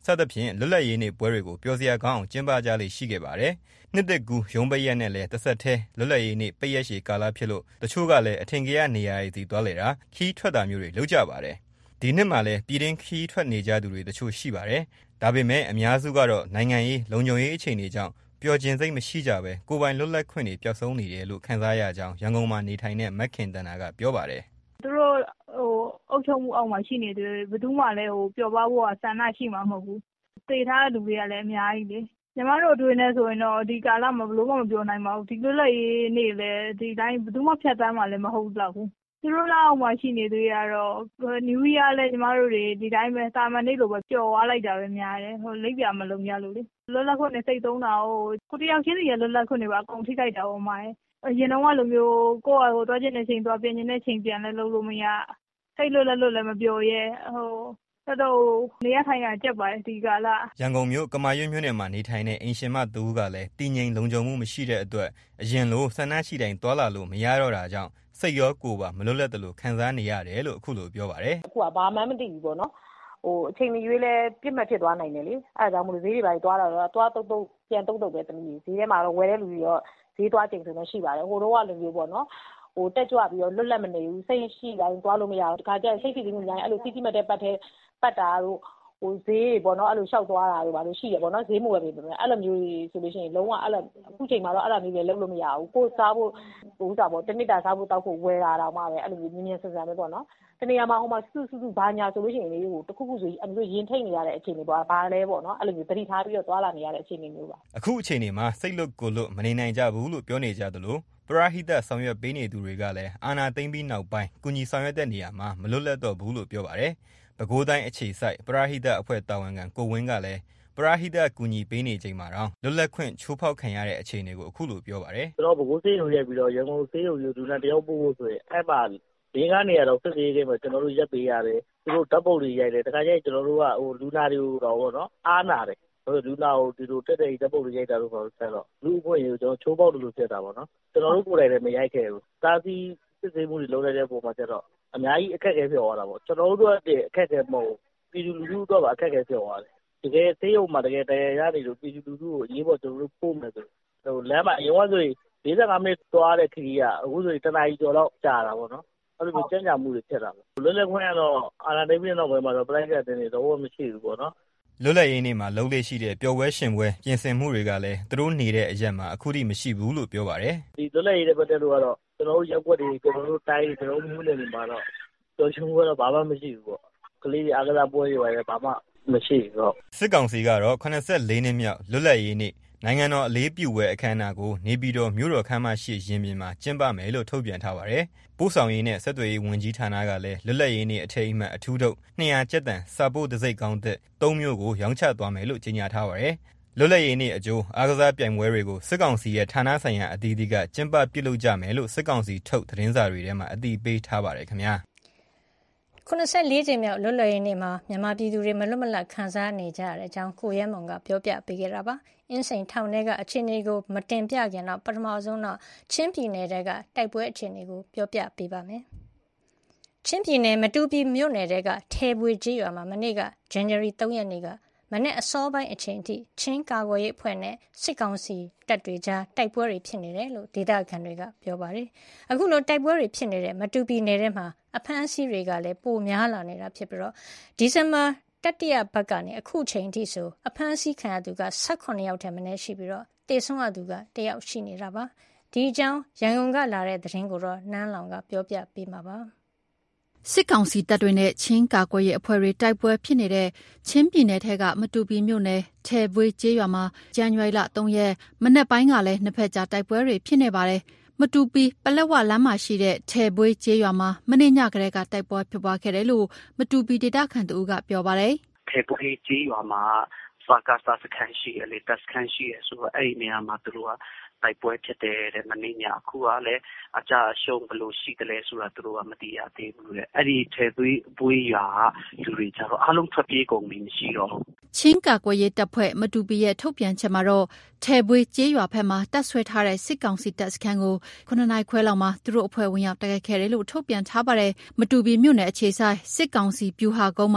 သဖြင့်လွတ်လပ်ရေးနေ့ပွဲတွေကိုပျော်စရာကောင်းအောင်ကျင်းပကြလေရှိခဲ့ပါတယ်။နှစ်သက်ကူရုံးပိတ်ရက်နဲ့လည်းတစ်ဆက်တည်းလွတ်လပ်ရေးနေ့ပိတ်ရက်ရှည်ကာလဖြစ်လို့တချို့ကလည်းအထင်ကြီးနေရာတွေစီသွားလေတာခီးထွက်တာမျိုးတွေလုပ်ကြပါတယ်။ဒီနှစ်မှာလည်းပြည်တွင်းခီးထွက်နေကြသူတွေတချို့ရှိပါတယ်။ဒါပေမဲ့အများစုကတော့နိုင်ငံရေးလုံခြုံရေးအခြေအနေကြောင့်ပျော်ကျင်စိတ်မရှိကြပဲကိုယ်ပိုင်လွတ်လပ်ခွင့်တွေပျောက်ဆုံးနေတယ်လို့ခန်းစားရကြောင်းရန်ကုန်မှာနေထိုင်တဲ့မက်ခင်တန်တာကပြောပါတယ်။သူတို့ဟိုအုပ်ချုပ်မှုအောက်မှာရှိနေတယ်ဘယ်သူမှလည်းဟိုပျော်ပါဖို့ကဆန္ဒရှိမှာမဟုတ်ဘူး။သိထားတဲ့လူတွေကလည်းအများကြီးလေ။ညီမတို့အတွင်းနဲ့ဆိုရင်တော့ဒီကာလမှာဘလို့မှမပြောနိုင်ပါဘူး။ဒီလွတ်လပ်ရေးနေ့လည်းဒီတိုင်းဘယ်သူမှဖြတ်သန်းမှာလည်းမဟုတ်တော့ဘူး။သူတို့လောက်အောက်မှာရှိနေသေးရတော့နယူးရီးယားလည်းညီမတို့တွေဒီတိုင်းပဲတာမန်နေ့လိုပဲပျော်သွားလိုက်တာပဲများတယ်။ဟိုလိပ်ပြမလုံးရလို့လေ။လွတ်လပ်ခွင့်နဲ့စိတ်သုံးတာဟိုကိုတယောက်ချင်းစီရဲ့လွတ်လပ်ခွင့်တွေပါအကုန်ထိခိုက်တာဟိုမှာ။အရင်တော့ကလိုမျိုးကိုယ့်အကိုသွားကျင်တဲ့ချိန်သွားပြင်ကျင်တဲ့ချိန်ပြန်လဲလုပ်လို့မရစိတ်လွတ်လပ်လွတ်လည်းမပြောရဲဟိုတော့နေရထိုင်ရကြက်ပါတယ်ဒီကလာရန်ကုန်မြို့ကမာရွတ်မြို့နယ်မှာနေထိုင်တဲ့အိမ်ရှင်မသူကလည်းတည်ငြိမ်လုံခြုံမှုမရှိတဲ့အတွက်အရင်လိုဆန္ဒရှိတိုင်းတွာလာလို့မရတော့တာကြောင့်စိတ်ရောကိုယ်ပါမလွတ်လပ်တယ်လို့ခံစားနေရတယ်လို့အခုလိုပြောပါတယ်အခုကဘာမှမသိဘူးပေါ့နော်ဟိုအချိန်မရွေးလဲပြစ်မှတ်ဖြစ်သွားနိုင်တယ်လေအဲဒါကြောင့်မလို့ဈေးတွေပါတွာလာတော့တွာတုတ်တုတ်ပြန်တုတ်တုတ်ပဲတမီးဈေးထဲမှာတော့ဝယ်တဲ့လူတွေရောဈေးတွာချိန်ဆိုတော့ရှိပါတယ်ဟိုတော့ကလူမျိုးပေါ့နော်ဟိုတက်ကြွပြီးတော့လွတ်လပ်မနေဘူးစိတ်ရှိတိုင်းတွာလို့မရဘူးတခါကျစိတ်ဖိစီးမှုညာအဲ့လိုစီးစီးမတဲ့ပတ်ထဲပတ်တာတို့ဟိုဈေးပေါ့နော်အဲ့လိုလျှောက်သွားတာတို့ဘာလို့ရှိရပေါ့နော်ဈေးမဝယ်ပြီပဲအဲ့လိုမျိုးဆိုလို့ရှိရင်လုံးဝအဲ့လိုအခုချိန်မှာတော့အဲ့လိုမျိုးပဲလုပ်လို့မရဘူးကိုစားဖို့ဟိုစားဖို့တနစ်တာစားဖို့တောက်ဖို့ဝယ်တာတော့မှပဲအဲ့လိုမျိုးမြင်းမြန်းဆန်ဆန်ပဲပေါ့နော်တနေရာမှာဟိုမှာစုစုစုဘာညာဆိုလို့ရှိရင်လေဟိုတခုခုဆိုအဲ့လိုရင်ထိတ်နေရတဲ့အခြေအနေပေါ့ဘာလဲပေါ့နော်အဲ့လိုမျိုးတတိထားပြီးတော့သွားလာနေရတဲ့အခြေအနေမျိုးပါအခုအခြေအနေမှာစိတ်လွတ်ကိုလွတ်မနေနိုင်ကြဘူးလို့ပြောနေကြသလိုပရဟိတဆောင်ရွက်ပေးနေသူတွေကလည်းအာဏာသိမ်းပြီးနောက်ပိုင်းကုညီဆောင်ရွက်တဲ့နေရာမှာမလွတ်လပ်တော့ဘူးလို့ပြောပါတယ်ပဲခူးတိုင်းအခြေစိုက်ပရဟိတအဖွဲ့တာဝန်ခံကိုဝင်းကလည်းပရဟိတကူညီပေးနေချိန်မှာတော့လွတ်လပ်ခွင့်ချိုးဖောက်ခံရတဲ့အခြေအနေကိုအခုလိုပြောပါတယ်ကျွန်တော်ပဲခူးစေးရုံရက်ပြီးတော့ရန်ကုန်စေးရုံယူလူနာတယောက်ပို့ဖို့ဆိုရင်အဲ့ပါဒီကနေရတော့စစ်စေးတွေမှာကျွန်တော်တို့ရက်ပေးရတယ်သူတို့ဓာတ်ပုံတွေရိုက်တယ်တခါကျရင်ကျွန်တော်တို့ကဟိုလူနာတွေကိုတော့ဗောနော်အားနာတယ်ဟိုလူနာကိုဒီလိုတက်တဲ့ဓာတ်ပုံတွေရိုက်တာလို့ဆိုတော့လူအခွင့်အရေးကိုကျွန်တော်ချိုးဖောက်တယ်လို့ဖြစ်တာဗောနော်ကျွန်တော်တို့ကိုယ်တိုင်လည်းမရိုက်ခဲ့ဘူးတာစီစစ်စေးမှုတွေလုပ်လိုက်တဲ့ပုံမှာကျတော့အများကြီးအခက်အခဲဖြစ်သွားတာဗောကျွန်တော်တို့ကအခက်အခဲမဟုတ်ပြည်သူလူထုတော့အခက်အခဲဖြစ်သွားတယ်တကယ်စေးရုံမှာတကယ်တရားရနေလို့ပြည်သူလူထုကိုအရေးပေါ်ကျွန်တော်တို့ပို့မယ်ဆိုဟိုလမ်းမှာအရင်ကဆိုရင်၄၅မိနစ်သွားတဲ့ခရီးကအခုဆိုရင်တနားရီကျော်လောက်ကြာတာဗောနော်အဲ့လိုမျိုးကြမ်းကြမှုတွေဖြစ်တာပေါ့လွတ်လပ်ခွင့်ကတော့အာဏာသိမ်းပြီးနောက်ပိုင်းမှာတော့ပလိုက်တဲ့တင်တွေတော့မရှိဘူးပေါ့နော်လွတ်လပ်ရေးနေ့မှာလုံးလေးရှိတဲ့ပျော်ပွဲရှင်ပွဲပြင်ဆင်မှုတွေကလည်းသူတို့နေတဲ့အရက်မှာအခုထိမရှိဘူးလို့ပြောပါတယ်ဒီလွတ်လပ်ရေးနဲ့ပတ်သက်လို့ကတော့ကျွန်တော်တို့ရက်ွက်တွေကျွန်တော်တို့တိုင်းကျွန်တော်တို့မျိုးနယ်တွေမှာတော့ပျော်ရွှင်မှုကတော့ဘာမှမရှိဘူးပေါ့ကလေးတွေအားကစားပွဲတွေလည်းဘာမှမရှိဘူးတော့စစ်ကောင်စီကတော့ခုနှစ်ဆယ့်လေးနှစ်မြောက်လွတ်လပ်ရေးနေ့နိုင်ငံတော်အလေးပြုပွဲအခမ်းအနားကိုနေပြည်တော်မြို့တော်ခမ်းမရှိရင်ပြင်မှာကျင်းပမယ်လို့ထုတ်ပြန်ထားပါတယ်။ပို့ဆောင်ရေးနဲ့ဆက်သွယ်ရေးဝန်ကြီးဌာနကလည်းလွတ်လပ်ရေးနေ့အထိမ်းအမှတ်အထူးထုတ်နှစ်ရာကျပ်တန်စာပို့တစိ့ကောင်းသစ်သုံးမျိုးကိုရောင်းချသွားမယ်လို့ကြေညာထားပါတယ်။လွတ်လပ်ရေးနေ့အကျိုးအားကစားပြိုင်ပွဲတွေကိုစစ်ကောင်စီရဲ့ဌာနဆိုင်ရာအသီးသီးကကျင်းပပြုလုပ်ကြမယ်လို့စစ်ကောင်စီထုတ်သတင်းစာတွေထဲမှာအသိပေးထားပါတယ်ခင်ဗျာ။ခုနှစ်ဆယ့်လေးကြိမ်မြောက်လွတ်လပ်ရေးနေ့မှာမြန်မာပြည်သူတွေမလွတ်မလပ်ခံစားနေကြရတဲ့အကြောင်းကိုရဲမွန်ကပြောပြပေးခဲ့တာပါ။အင်းစိန်ထောင်ထဲကအခြေအနေကိုမတင်ပြခင်တော့ပထမဆုံးတော့ချင်းပြည်နယ်ကတိုက်ပွဲအခြေအနေကိုပြောပြပေးပါမယ်။ချင်းပြည်နယ်မတူပီမြို့နယ်ကထဲပွေကြီးရွာမှာမနေ့ကဇန်နဝါရီသုံးရက်နေ့ကမနေ့အစောပိုင်းအချိန်ထိချင်းကာကွယ်ရေးအဖွဲ့နဲ့စစ်ကောင်စီတပ်တွေကြားတိုက်ပွဲတွေဖြစ်နေတယ်လို့ဒေသခံတွေကပြောပါတယ်။အခုလိုတိုက်ပွဲတွေဖြစ်နေတဲ့မတူပီနယ်ထဲမှာအဖမ်းအဆီးတွေကလည်းပိုများလာနေတာဖြစ်ပြီးတော့ဒီဇင်ဘာတတိယပတ်ကနေအခုချိန်ထိဆိုအဖမ်းအဆီးခံရသူက၁၈ယောက်ထက်မနည်းရှိပြီးတော့တေဆုံးရသူကတယောက်ရှိနေတာပါ။ဒီအကြောင်းရန်ကုန်ကလာတဲ့သတင်းကိုတော့နန်းလောင်ကပြောပြပေးမှာပါ။စစ်ကောင်စီတပ်တွေနဲ့ချင်းကာကွယ်ရေးအဖွဲ့တွေတိုက်ပွဲဖြစ်နေတဲ့ချင်းပြည်နယ်ထဲကမတူပီမြို့နယ်ထဲပွေကျေးရွာမှာဇန်နဝါရီလသုံးရက်မနက်ပိုင်းကလည်းနှစ်ဖက်ကြားတိုက်ပွဲတွေဖြစ်နေပါတယ်။မတူပီပလက်ဝလမ်းမှာရှိတဲ့ထဲပွေကျေးရွာမှာမနေ့ညကတည်းကတိုက်ပွဲဖြစ်ပွားခဲ့တယ်လို့မတူပီဒေသခံတို့ကပြောပါတယ်။ထဲပွေကျေးရွာမှာစကားစကန်ရှိလေတက်စကန်ရှိဆိုတော့အဲ့ဒီနေရာမှာသူတို့ကတိုက်ပွဲဖြစ်တယ်တဲ့မနေ့ညအခုကလည်းအကြအရှုံးဘလို့ရှိတယ်လဲဆိုတာသူတို့ကမသိရသေးဘူးလေအဲ့ဒီထဲသွေးပွေးရွာလူတွေကြတော့အလုံးထွက်ပြေးကုန်ပြီမရှိတော့ချင်းကာကွယ်ရေးတပ်ဖွဲ့မတူပီရဲ့ထုတ်ပြန်ချက်မှာတော့ထဲပွေးကျေးရွာဘက်မှာတပ်ဆွဲထားတဲ့စစ်ကောင်စီတပ်စခန်းကိုခုနှစ်နိုင်ခွဲလောက်မှာသူတို့အဖွဲ့ဝင်ရောက်တိုက်ခိုက်ခဲ့တယ်လို့ထုတ်ပြန်ထားပါတယ်မတူပီမြို့နယ်အခြေဆိုင်စစ်ကောင်စီပြူဟာကုန်းမှာ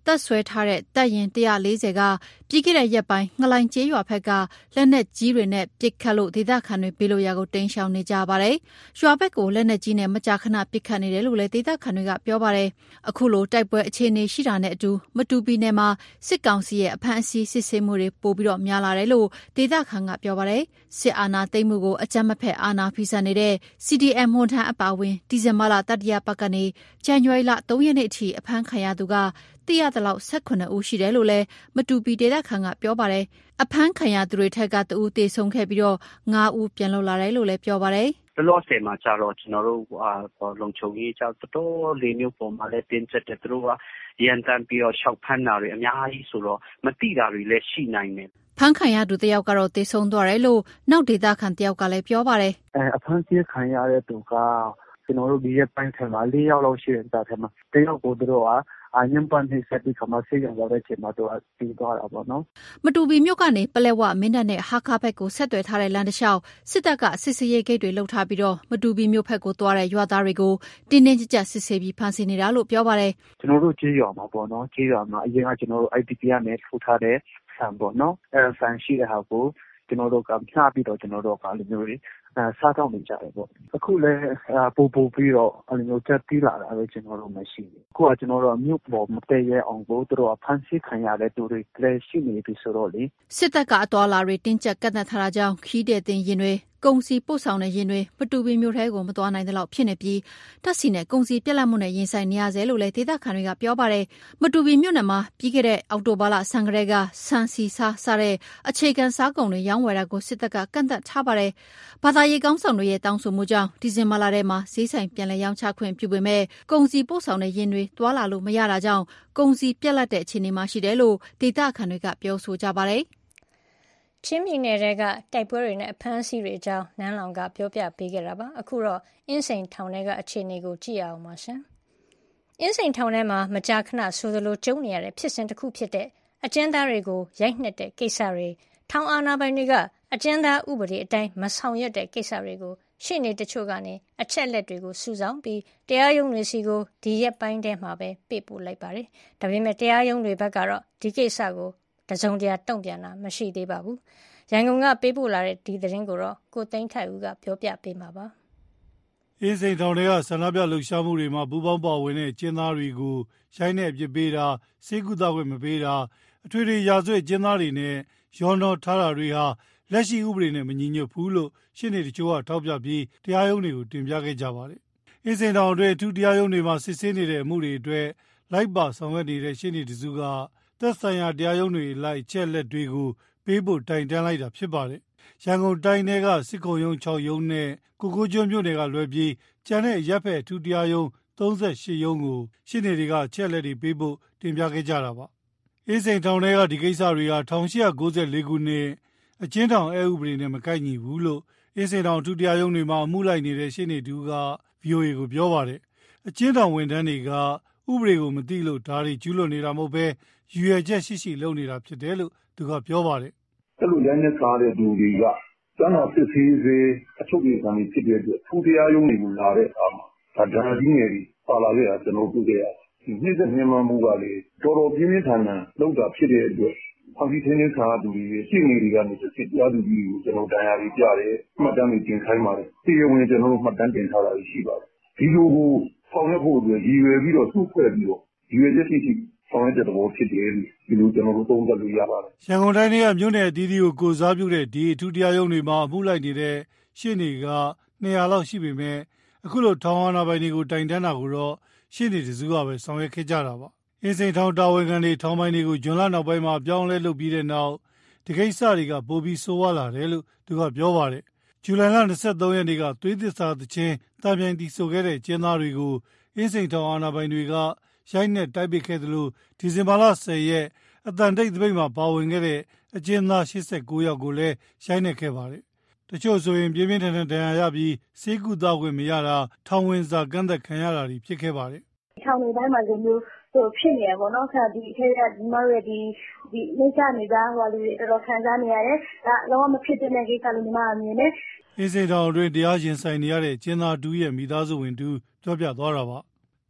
တပ်ဆွဲထားတဲ့တပ်ရင်one fortyကပြီးခဲ့တဲ့ရက်ပိုင်းငလိုင်ကျေးရွာဘက်ကလက်နက်ကြီးတွေနဲ့ပစ်ခတ်လို့ဒေသခံတွေဘေးလွတ်ရာကိုတိမ်းရှောင်နေကြပါတယ်။ရွာဘက်ကိုလက်နက်ကြီးနဲ့မကြာခဏပစ်ခတ်နေတယ်လို့လည်းဒေသခံတွေကပြောပါတယ်။အခုလိုတိုက်ပွဲအခြေအနေရှိတာနဲ့အတူမတူပြည်နယ်မှာစစ်ကောင်စီရဲ့အဖမ်းအဆီးစစ်ဆေးမှုတွေပိုပြီးတော့များလာတယ်လို့ဒေသခံကပြောပါတယ်။စစ်အာဏာသိမ်းမှုကိုအကြမ်းမဖက်အာဏာဖီဆန်နေတဲ့ C D M ဟွန်ထန်အပါအဝင်ဒီဇင်ဘာလတတိယပတ်ကနေဇန်နဝါရီလthreeရက်နေ့အထိအဖမ်းခံရသူကသိရသလောက်eighteenဦးရှိတယ်လို့လည်းမတူပီဒေသခံကပြောပါတယ်။အဖမ်းခံရသူတွေထက်ကတဦးသေဆုံးခဲ့ပြီးတော့fiveဦးပြန်လွတ်လာတယ်လို့လည်းပြောပါတယ်။လောလောဆယ်မှာကြတော့ကျွန်တော်တို့အာလုံခြုံရေးကြောင့်တော်တော်လေးမျိုးပုံမှာလည်းတင်းကျပ်တယ်သူတို့ကရန်တမ်းပြီးတော့ရှောက်ဖမ်းတာတွေအများကြီးဆိုတော့မတိတာတွေလည်းရှိနိုင်တယ်။ဖမ်းခံရသူတယောက်ကတော့သေဆုံးသွားတယ်လို့နောက်ဒေသခံတယောက်ကလည်းပြောပါတယ်။အဲအဖမ်းဆီးခံရတဲ့သူကကျွန်တော်တို့ဒီရက်ပိုင်းထဲမှာfourယောက်လောက်ရှိတဲ့တာထဲမှာတယောက်ကိုသူတို့ကအညံပန်းနှိပ်စက်ပြီးခမဆေးရောတဲ့ချိန်မှာတော့ပြီးသွားတာပေါ့နော်မတူပီမြို့ကနေပလက်ဝမင်းတပ်နဲ့ဟာခါဘက်ကိုဆက်သွယ်ထားတဲ့လမ်းတစ်လျှောက်စစ်တပ်ကစစ်စေးရေးဂိတ်တွေလှုပ်ထားပြီးတော့မတူပီမြို့ဘက်ကိုသွားတဲ့ရွာသားတွေကိုတင်းတင်းကြပ်ကြပ်စစ်ဆေးပြီးဖမ်းဆီးနေတာလို့ပြောပါတယ်ကျွန်တော်တို့ကြေးရွာမှာပေါ့နော်ကြေးရွာမှာအရင်ကကျွန်တော်တို့ I D P နဲ့ထူထားတဲ့ဆန်ပေါ့နော်အဲဆန်ရှိတဲ့ဟာကိုကျွန်တော်တို့ကဖြားပြီးတော့ကျွန်တော်တို့ကလိုမျိုးတွေအဲစားတော့နေကြတယ်ပေါ့အခုလည်းပို့ပို့ပြီးတော့အလိုမျိုးတက်တီးလာတာပဲကျွန်တော်တို့မရှိဘူးအခုကကျွန်တော်တို့မြို့ပေါ်မတည့်ရအောင်ကိုတို့ကဖမ်းဆီးခံရတဲ့သူတွေလည်းရှိနေပြီဆိုတော့လေစစ်တပ်ကအတော်လာတွေတင်းကျပ်ကန့်သတ်ထားတာကြောင့်ခီးတဲ့တင်ရင်တွေကုန်စီပို့ဆောင်တဲ့ရင်တွေမတူပီမျိုးထဲကိုမသွားနိုင်တဲ့လောက်ဖြစ်နေပြီးတပ်စီနဲ့ကုန်စီပြက်လက်မှုနဲ့ရင်ဆိုင်နေရစေလို့လည်းဒေသခံတွေကပြောပါတယ်မတူပီမြို့နယ်မှာပြီးခဲ့တဲ့အောက်တိုဘာလဆန်ကလေးကဆန်စီစားစားတဲ့အခြေခံစားကုန်တွေရောင်းဝယ်တာကိုစစ်တပ်ကကန့်သတ်ထားပါတယ်ဘာသာရေးကောင်းဆောင်တွေရဲ့တောင်းဆိုမှုကြောင့်ဒီဇင်ဘာလထဲမှာဈေးဆိုင်ပြန်လည်ရောင်းချခွင့်ပြုပေမဲ့ကုန်စီပို့ဆောင်တဲ့ရင်တွေတွာလာလို့မရတာကြောင့်ကုန်စီပြက်လက်တဲ့အခြေအနေမှာရှိတယ်လို့ဒေသခံတွေကပြောဆိုကြပါတယ်ချင်းပြည်နယ်ကတိုက်ပွဲတွေနဲ့အဖမ်းအဆီးတွေအကြောင်းနန်းလောင်ကပြောပြပေးခဲ့တာပါအခုတော့အင်းစိန်ထောင်ထဲကအခြေအနေကိုကြည့်ရအောင်ပါရှင်အင်းစိန်ထောင်ထဲမှာမကြာခဏဆိုသလိုကျုံနေရတဲ့ဖြစ်စဉ်တစ်ခုဖြစ်တဲ့အကျဉ်းသားတွေကိုရိုက်နှက်တဲ့ကိစ္စတွေထောင်အာဏာပိုင်တွေကအကျဉ်းသားဥပဒေအတိုင်းမဆောင်ရွက်တဲ့ကိစ္စတွေကိုရှေ့နေတချို့ကနေအချက်လက်တွေကိုစုဆောင်းပြီးတရားရုံးတွေစီကိုဒီရက်ပိုင်းထဲမှာပဲပေးပို့လိုက်ပါတယ်ဒါပေမဲ့တရားရုံးတွေဘက်ကတော့ဒီကိစ္စကိုတစုံတရာတုံ့ပြန်တာမရှိသေးပါဘူးရန်ကုန်ကပေးပို့လာတဲ့ဒီသတင်းကိုတော့ကိုသိန်းထိုက်ဦးကပြောပြပေးမှာပါအင်းစိန်ထောင်တွေကဆန္ဒပြလှုပ်ရှားမှုတွေမှာပူးပေါင်းပါဝင်တဲ့ကျင်းသားတွေကိုရိုင်းတဲ့အပြစ်ပေးတာစေကူတာခွင့်မပေးတာအထွေထွေရာဇဝတ်ကျင်းသားတွေနဲ့ရောနော်ထားတာတွေဟာလက်ရှိဥပဒေနဲ့မညီညွတ်ဘူးလို့ရှင်းနေတချို့ကထောက်ပြပြီးတရားရုံးတွေကိုတင်ပြခဲ့ကြပါတယ်အင်းစိန်ထောင်အတွင်းအထူးတရားရုံးတွေမှာစစ်ဆေးနေတဲ့အမှုတွေအတွက်လိုက်ပါဆောင်ရွက်နေတဲ့ရှင်းနေတစုကသက်ဆိုင်ရာတရားရုံးတွေလိုက်ချက်လက်တွေကိုပေးဖို့တိုင်တန်းလိုက်တာဖြစ်ပါတယ်။ရန်ကုန်တိုင်းထဲကစစ်ခုံရုံးsixရုံးနဲ့ကိုကိုကျွန်းမြို့နယ်ကလွဲပြီးကျန်တဲ့ရပ်ဖက်အထူးတရားရုံးthirty-eightရုံးကိုရှင်းနေတွေကချက်လက်တွေပေးဖို့တင်ပြခဲ့ကြတာပါ။အင်းစိန်ထောင်ထဲကဒီကိစ္စတွေကeighteen ninety-fourခုနှစ်အကျဉ်းထောင်အက်ဥပဒေနဲ့မကိုက်ညီဘူးလို့အင်းစိန်ထောင်အထူးတရားရုံးတွေမှာအမှုလိုက်နေတဲ့ရှင်းနေသူက V O A ကိုပြောပါတယ်။အကျဉ်းထောင်ဝန်ထမ်းတွေကဥပဒေကိုမသိလို့ဒါတွေကျူးလွန်နေတာမဟုတ်ပဲရည်ရွယ်ချက်ရှိရှိလုပ်နေတာဖြစ်တယ်လို့သူကပြောပါတယ်။အဲ့လိုရမ်းကားတဲ့သူတွေကကျန်းမာစစ်ဆေးစေအချုပ်ကြီးကနေဖြစ်တဲ့အတွက်ထူတရားရုံးတွေကိုလာတဲ့အခါမှာဒါဒဏ်ကြီးငယ်တွေပါလာခဲ့တာကျွန်တော်တွေ့ခဲ့ရတယ်။ဒီနေ့ကမြန်မာမှုကလေတော်တော်ပြင်းပြင်းထန်ထန်လုပ်တာဖြစ်တဲ့အတွက်ဖန်တီးထင်းထင်းစားသူတွေရှင်းနေတွေကနေစစ်တရားသူကြီးကိုကျွန်တော်ဒဏ်ရာကြီးပြတယ်မှတ်တမ်းတွေတင်ခိုင်းပါတယ်။တရားဝင်ကျွန်တော်တို့မှတ်တမ်းတင်ထားတာရှိပါတယ်။ဒီလိုကိုဆောင်ရွက်ဖို့အတွက်ရည်ရွယ်ပြီးတော့စုဖွဲ့ပြီးတော့ရည်ရွယ်ချက်ရှိရှိဆောင်ရွက်တဲ့သဘောဖြစ်တယ်ဒီလိုကျွန်တော်တို့သုံးသပ်လို့ရပါတယ်။ရန်ကုန်တိုင်းကမြို့နယ်အသီးသီးကိုကိုစားပြုတဲ့ဒီအထူးတရားရုံးတွေမှာအမှုလိုက်နေတဲ့ရှင်းနေကtwo hundredလောက်ရှိပေမဲ့အခုလိုထောင်အာဏာပိုင်တွေကိုတိုင်တန်းတာကိုတော့ရှင်းနေတစုကပဲဆောင်ရွက်ခဲ့ကြတာပါ။အင်းစိန်ထောင်တာဝန်ခံတွေထောင်ပိုင်းတွေကိုဂျွန်လနောက်ပိုင်းမှာပြောင်းလဲလုပ်ပြီးတဲ့နောက်ဒီကိစ္စတွေကပိုပြီးဆိုးဝါးလာတယ်လို့သူကပြောပါတယ်။ဇူလိုင်လtwenty-threeရက်နေ့ကသွေးသစ္စာသချင်းတာပြိုင်တီဆိုခဲ့တဲ့ကျင်းသားတွေကိုအင်းစိန်ထောင်အာဏာပိုင်တွေကရိုက်နှက်တိုက်ပစ်ခဲ့သလိုဒီဇင်ဘာလtenရက်အတန်တိတ်သပိတ်မှာပါဝင်ခဲ့တဲ့အကျဉ်းသားeighty-nineယောက်ကိုလည်းရိုက်နှက်ခဲ့ပါတယ်။တချို့ဆိုရင်ပြင်းပြင်းထန်ထန်ဒဏ်ရာရပြီးစေကူတာခွင့်မရတာထောင်ဝင်စာကန့်သက်ခံရတာတွေဖြစ်ခဲ့ပါတယ်။ထောင်တွေတိုင်းမှာဒီမျိုးဟိုဖြစ်နေရပေါ့နော်။ဆရာဒီအဲကဒီမရဲ့ဒီဒီနေချနေတာဟိုလူတွေတော်တော်ခံစားနေရတယ်။ဒါလုံးဝမဖြစ်တဲ့ကိစ္စလို့ညီမအမြင်နဲ့အင်းစိန်ထောင်အတွင်းတရားရင်ဆိုင်နေရတဲ့ကျင်းသားတူရဲ့မိသားစုဝင်တူပြောပြသွားတာပါ။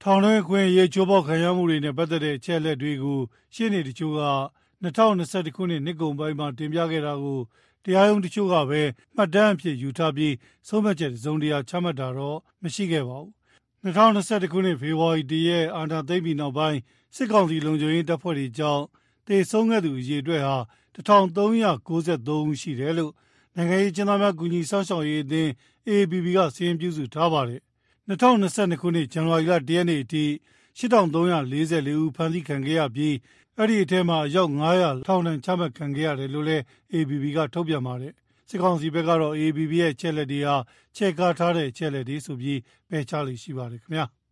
ထောင်ထဲခွင့်ရေးချိုးဖောက်ခံရမှုတွေနဲ့ပတ်သက်တဲ့အချက်အလက်တွေကိုရှင်းနေတချို့က၂၀၂၁ခုနှစ်နှစ်ကုန်ပိုင်းမှာတင်ပြခဲ့တာကိုတရားရုံးတချို့ကပဲမှတ်တမ်းအဖြစ်ယူထားပြီးဆုံးဖြတ်ချက်တစ်စုံတရာချမှတ်တာတော့မရှိခဲ့ပါဘူး။၂၀၂၁ခုနှစ်ဖေဖော်ဝါရီလရဲ့အာဏာသိမ်းပြီးနောက်ပိုင်းစစ်ကောင်စီလုံခြုံရေးတပ်ဖွဲ့တွေကြောင့်သေဆုံးခဲ့သူအရေအတွက်ဟာ၁၃၉၃ဦးရှိတယ်လို့နိုင်ငံရေးကျင်းသားများကူညီစောင့်ရှောက်ရေးအသင်း အေအေပီပီ ကစာရင်းပြုစုထားပါတယ်။၂၀၂၂ခုနှစ်ဇန်နဝါရီလ၁ရက်နေ့အထိ၈၃၄၄ဦးဖမ်းဆီးခံခဲ့ရပြီးအဲ့ဒီအထဲမှာအယောက်၅၀၀ထောင်ဒဏ်ချမှတ်ခံခဲ့ရတယ်လို့လည်း အေအေပီပီ ကထုတ်ပြန်ပါတယ်။စစ်ကောင်စီဘက်ကတော့ အေအေပီပီ ရဲ့အချက်လက်တွေဟာချဲ့ကားထားတဲ့အချက်လက်တွေဆိုပြီးပယ်ချလေရှိပါတယ်ခင်ဗျာ။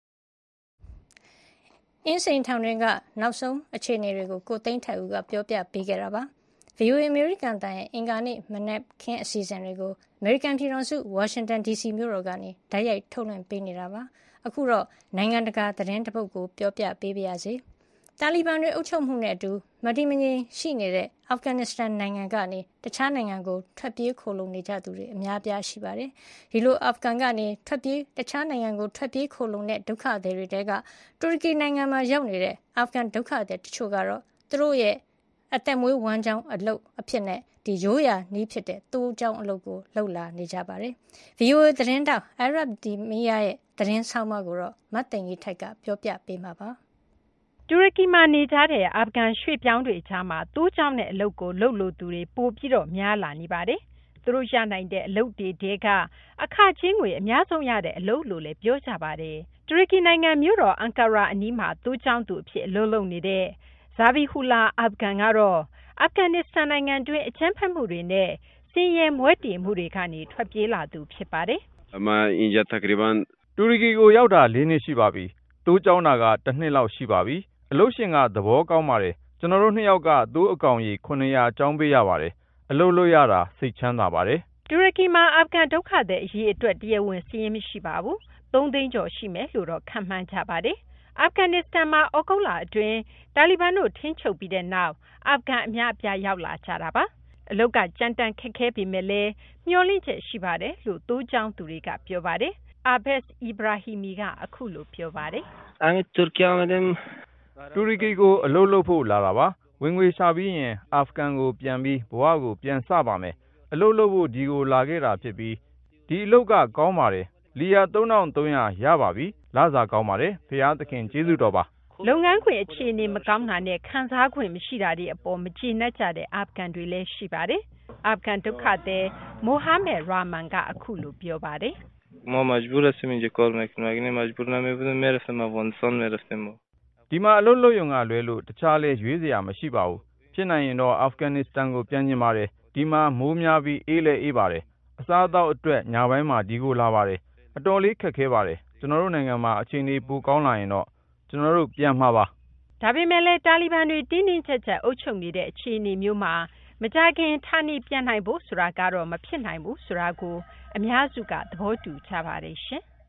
အင်းစိန်ထောင်တွင်ကနောက်ဆုံးအခြေအနေတွေကိုကိုသိန်းထိုက်ဦးကပြောပြပေးခဲ့တာပါ။ ဗွီအိုအေ အမေရိကန်တန်ရဲ့အင်္ဂါနေ့မနက်ခင်းအစီအစဉ်တွေကိုအမေရိကန်ပြည်ထောင်စုဝါရှင်တန်ဒီစီမြို့တော်ကနေတိုက်ရိုက်ထုတ်လွှင့်ပေးနေတာပါ။အခုတော့နိုင်ငံတကာသတင်းတစ်ပုဒ်ကိုပြောပြပေးပါရစေ။တာလီဘန်တွေအုပ်ချုပ်မှုနဲ့အတူမတည်မငြိမ်ရှိနေတဲ့အာဖဂန်နစ္စတန်နိုင်ငံကနေတခြားနိုင်ငံကိုထွက်ပြေးခိုလုံနေကြသူတွေအများအပြားရှိပါတယ်။ဒီလိုအာဖဂန်ကနေထွက်ပြေးတခြားနိုင်ငံကိုထွက်ပြေးခိုလုံတဲ့ဒုက္ခသည်တွေတဲကတူရကီနိုင်ငံမှာရောက်နေတဲ့အာဖဂန်ဒုက္ခသည်တချို့ကတော့သူတို့ရဲ့အသက်မွေးဝမ်းကြောင်းအလုပ်အဖြစ်နဲ့ဒီရိုးရာနည်းဖြစ်တဲ့တိုးကြောင်းအလုပ်ကိုလုပ်လာနေကြပါတယ်။ ဗွီအိုအေသတင်းတောက်အာရတ်ဒီမီယာရဲ့သတင်းဆောင်မကိုတော့မတ်သိန်ကြီးထိုက်ကပြောပြပေးမှာပါ။တူရကီမှာနေကြတဲ့အာဖဂန်ရွှေ့ပြောင်းတွေကြားမှာတိုးကြောင်းတဲ့အလုပ်ကိုလုပ်လို့သူတွေပိုပြီးတော့များလာနေပါတယ်။သူတို့ရနိုင်တဲ့အလုပ်တွေတဲကအခချင်းငွေအများဆုံးရတဲ့အလုပ်လို့လည်းပြောကြပါတယ်။တူရကီနိုင်ငံမြို့တော်အန်ကာရာအနီးမှာတိုးကြောင်းသူအဖြစ်အလုပ်လုပ်နေတဲ့ဇာဘီဟူလာအာဖဂန်ကတော့အာဖဂန်နစ္စတန်နိုင်ငံတွင်းအကြမ်းဖက်မှုတွေနဲ့စင်ရဲမွဲတေမှုတွေကနေထွက်ပြေးလာသူဖြစ်ပါတယ်။ "အမအင်ဂျာတကရီဘန်တူရကီကိုရောက်တာလေးနှစ်ရှိပါပြီ။တိုးကြောင်းတာကတစ်နှစ်လောက်ရှိပါပြီ။အလုပ်ရှင်ကသဘောကောင်းပါတယ်။ကျွန်တော်တို့နှစ်ယောက်ကတိုးအကောင်ကြီးခုနှစ်ရာအကြောင်းပေးရပါတယ်။အလုပ်လုပ်ရတာစိတ်ချမ်းသာပါတယ်။တူရကီမှာအာဖဂန်ဒုက္ခသည်အရေးအတွက်တရားဝင်စီးရင်မရှိပါဘူး။သုံးသိန်းကျော်ရှိမယ်လို့တော့ခန့်မှန်းကြပါတယ်။အာဖဂန်နစ္စတန်မှာဩဂုတ်လအတွင်းတာလီဘန်တို့ထိန်းချုပ်ပြီးတဲ့နောက်အာဖဂန်အများအပြားရောက်လာကြတာပါ။အလုတ်ကကြမ်းတမ်းခက်ခဲပေမဲ့လည်းမျှော်လင့်ချက်ရှိပါတယ်လို့တိုးကြောင်းသူတွေကပြောပါတယ်။အာဘက်စ်အီဘရာဟီမီကအခုလိုပြောပါတယ်။အမ်တူရကီအမဒမ်တူရကီကိုအလုပ်လုပ်ဖို့လာတာပါ။ဝင်ငွေရှာပြီးရင်အာဖဂန်ကိုပြန်ပြီးဘဝကိုပြန်စပါမယ်။အလုပ်လုပ်ဖို့ဒီကိုလာခဲ့တာဖြစ်ပြီးဒီအလုပ်ကကောင်းပါတယ်။လီယာသုံးထောင်သုံးရာရပါပြီ။လစာကောင်းပါတယ်။ဖရာသခင်ကျေးဇူးတော်ပါ။လုပ်ငန်းခွင်အခြေအနေမကောင်းတာနဲ့ခံစားခွင့်မရှိတာတွေအပေါ်မကျေနပ်ကြတဲ့အာဖဂန်တွေလည်းရှိပါတယ်။အာဖဂန်ဒုက္ခသည်မိုဟာမက်ရာမန်ကအခုလိုပြောပါတယ်။ "မမဂျဘူရဆင်ဂျကောမက်မဂနေမဂျဘူနာမေဘူးမဲရဖမဝန်ဆန်မဲရဖမဒီမှာအလုပ်လုပ်ရုံကလွဲလို့တခြားလဲရွေးစရာမရှိပါဘူး။ဖြစ်နိုင်ရင်တော့အာဖဂန်နစ္စတန်ကိုပြန်ကျင်ပါတယ်။ဒီမှာမိုးများပြီးအေးလဲအေးပါတယ်။အစားအသောက်အတွက်ညပိုင်းမှာဒီကိုလာပါတယ်။အတော်လေးခက်ခဲပါတယ်။ကျွန်တော်တို့နိုင်ငံမှာအခြေအနေပိုကောင်းလာရင်တော့ကျွန်တော်တို့ပြန်မှာပါ။ဒါပေမဲ့လည်းတာလီဘန်တွေတင်းတင်းကျပ်ကျပ်အုပ်ချုပ်နေတဲ့အခြေအနေမျိုးမှာမကြခင်ဌာနေပြန်နိုင်ဖို့ဆိုတာကတော့မဖြစ်နိုင်ဘူးဆိုတာကိုအများစုကသဘောတူကြပါတယ်ရှင်။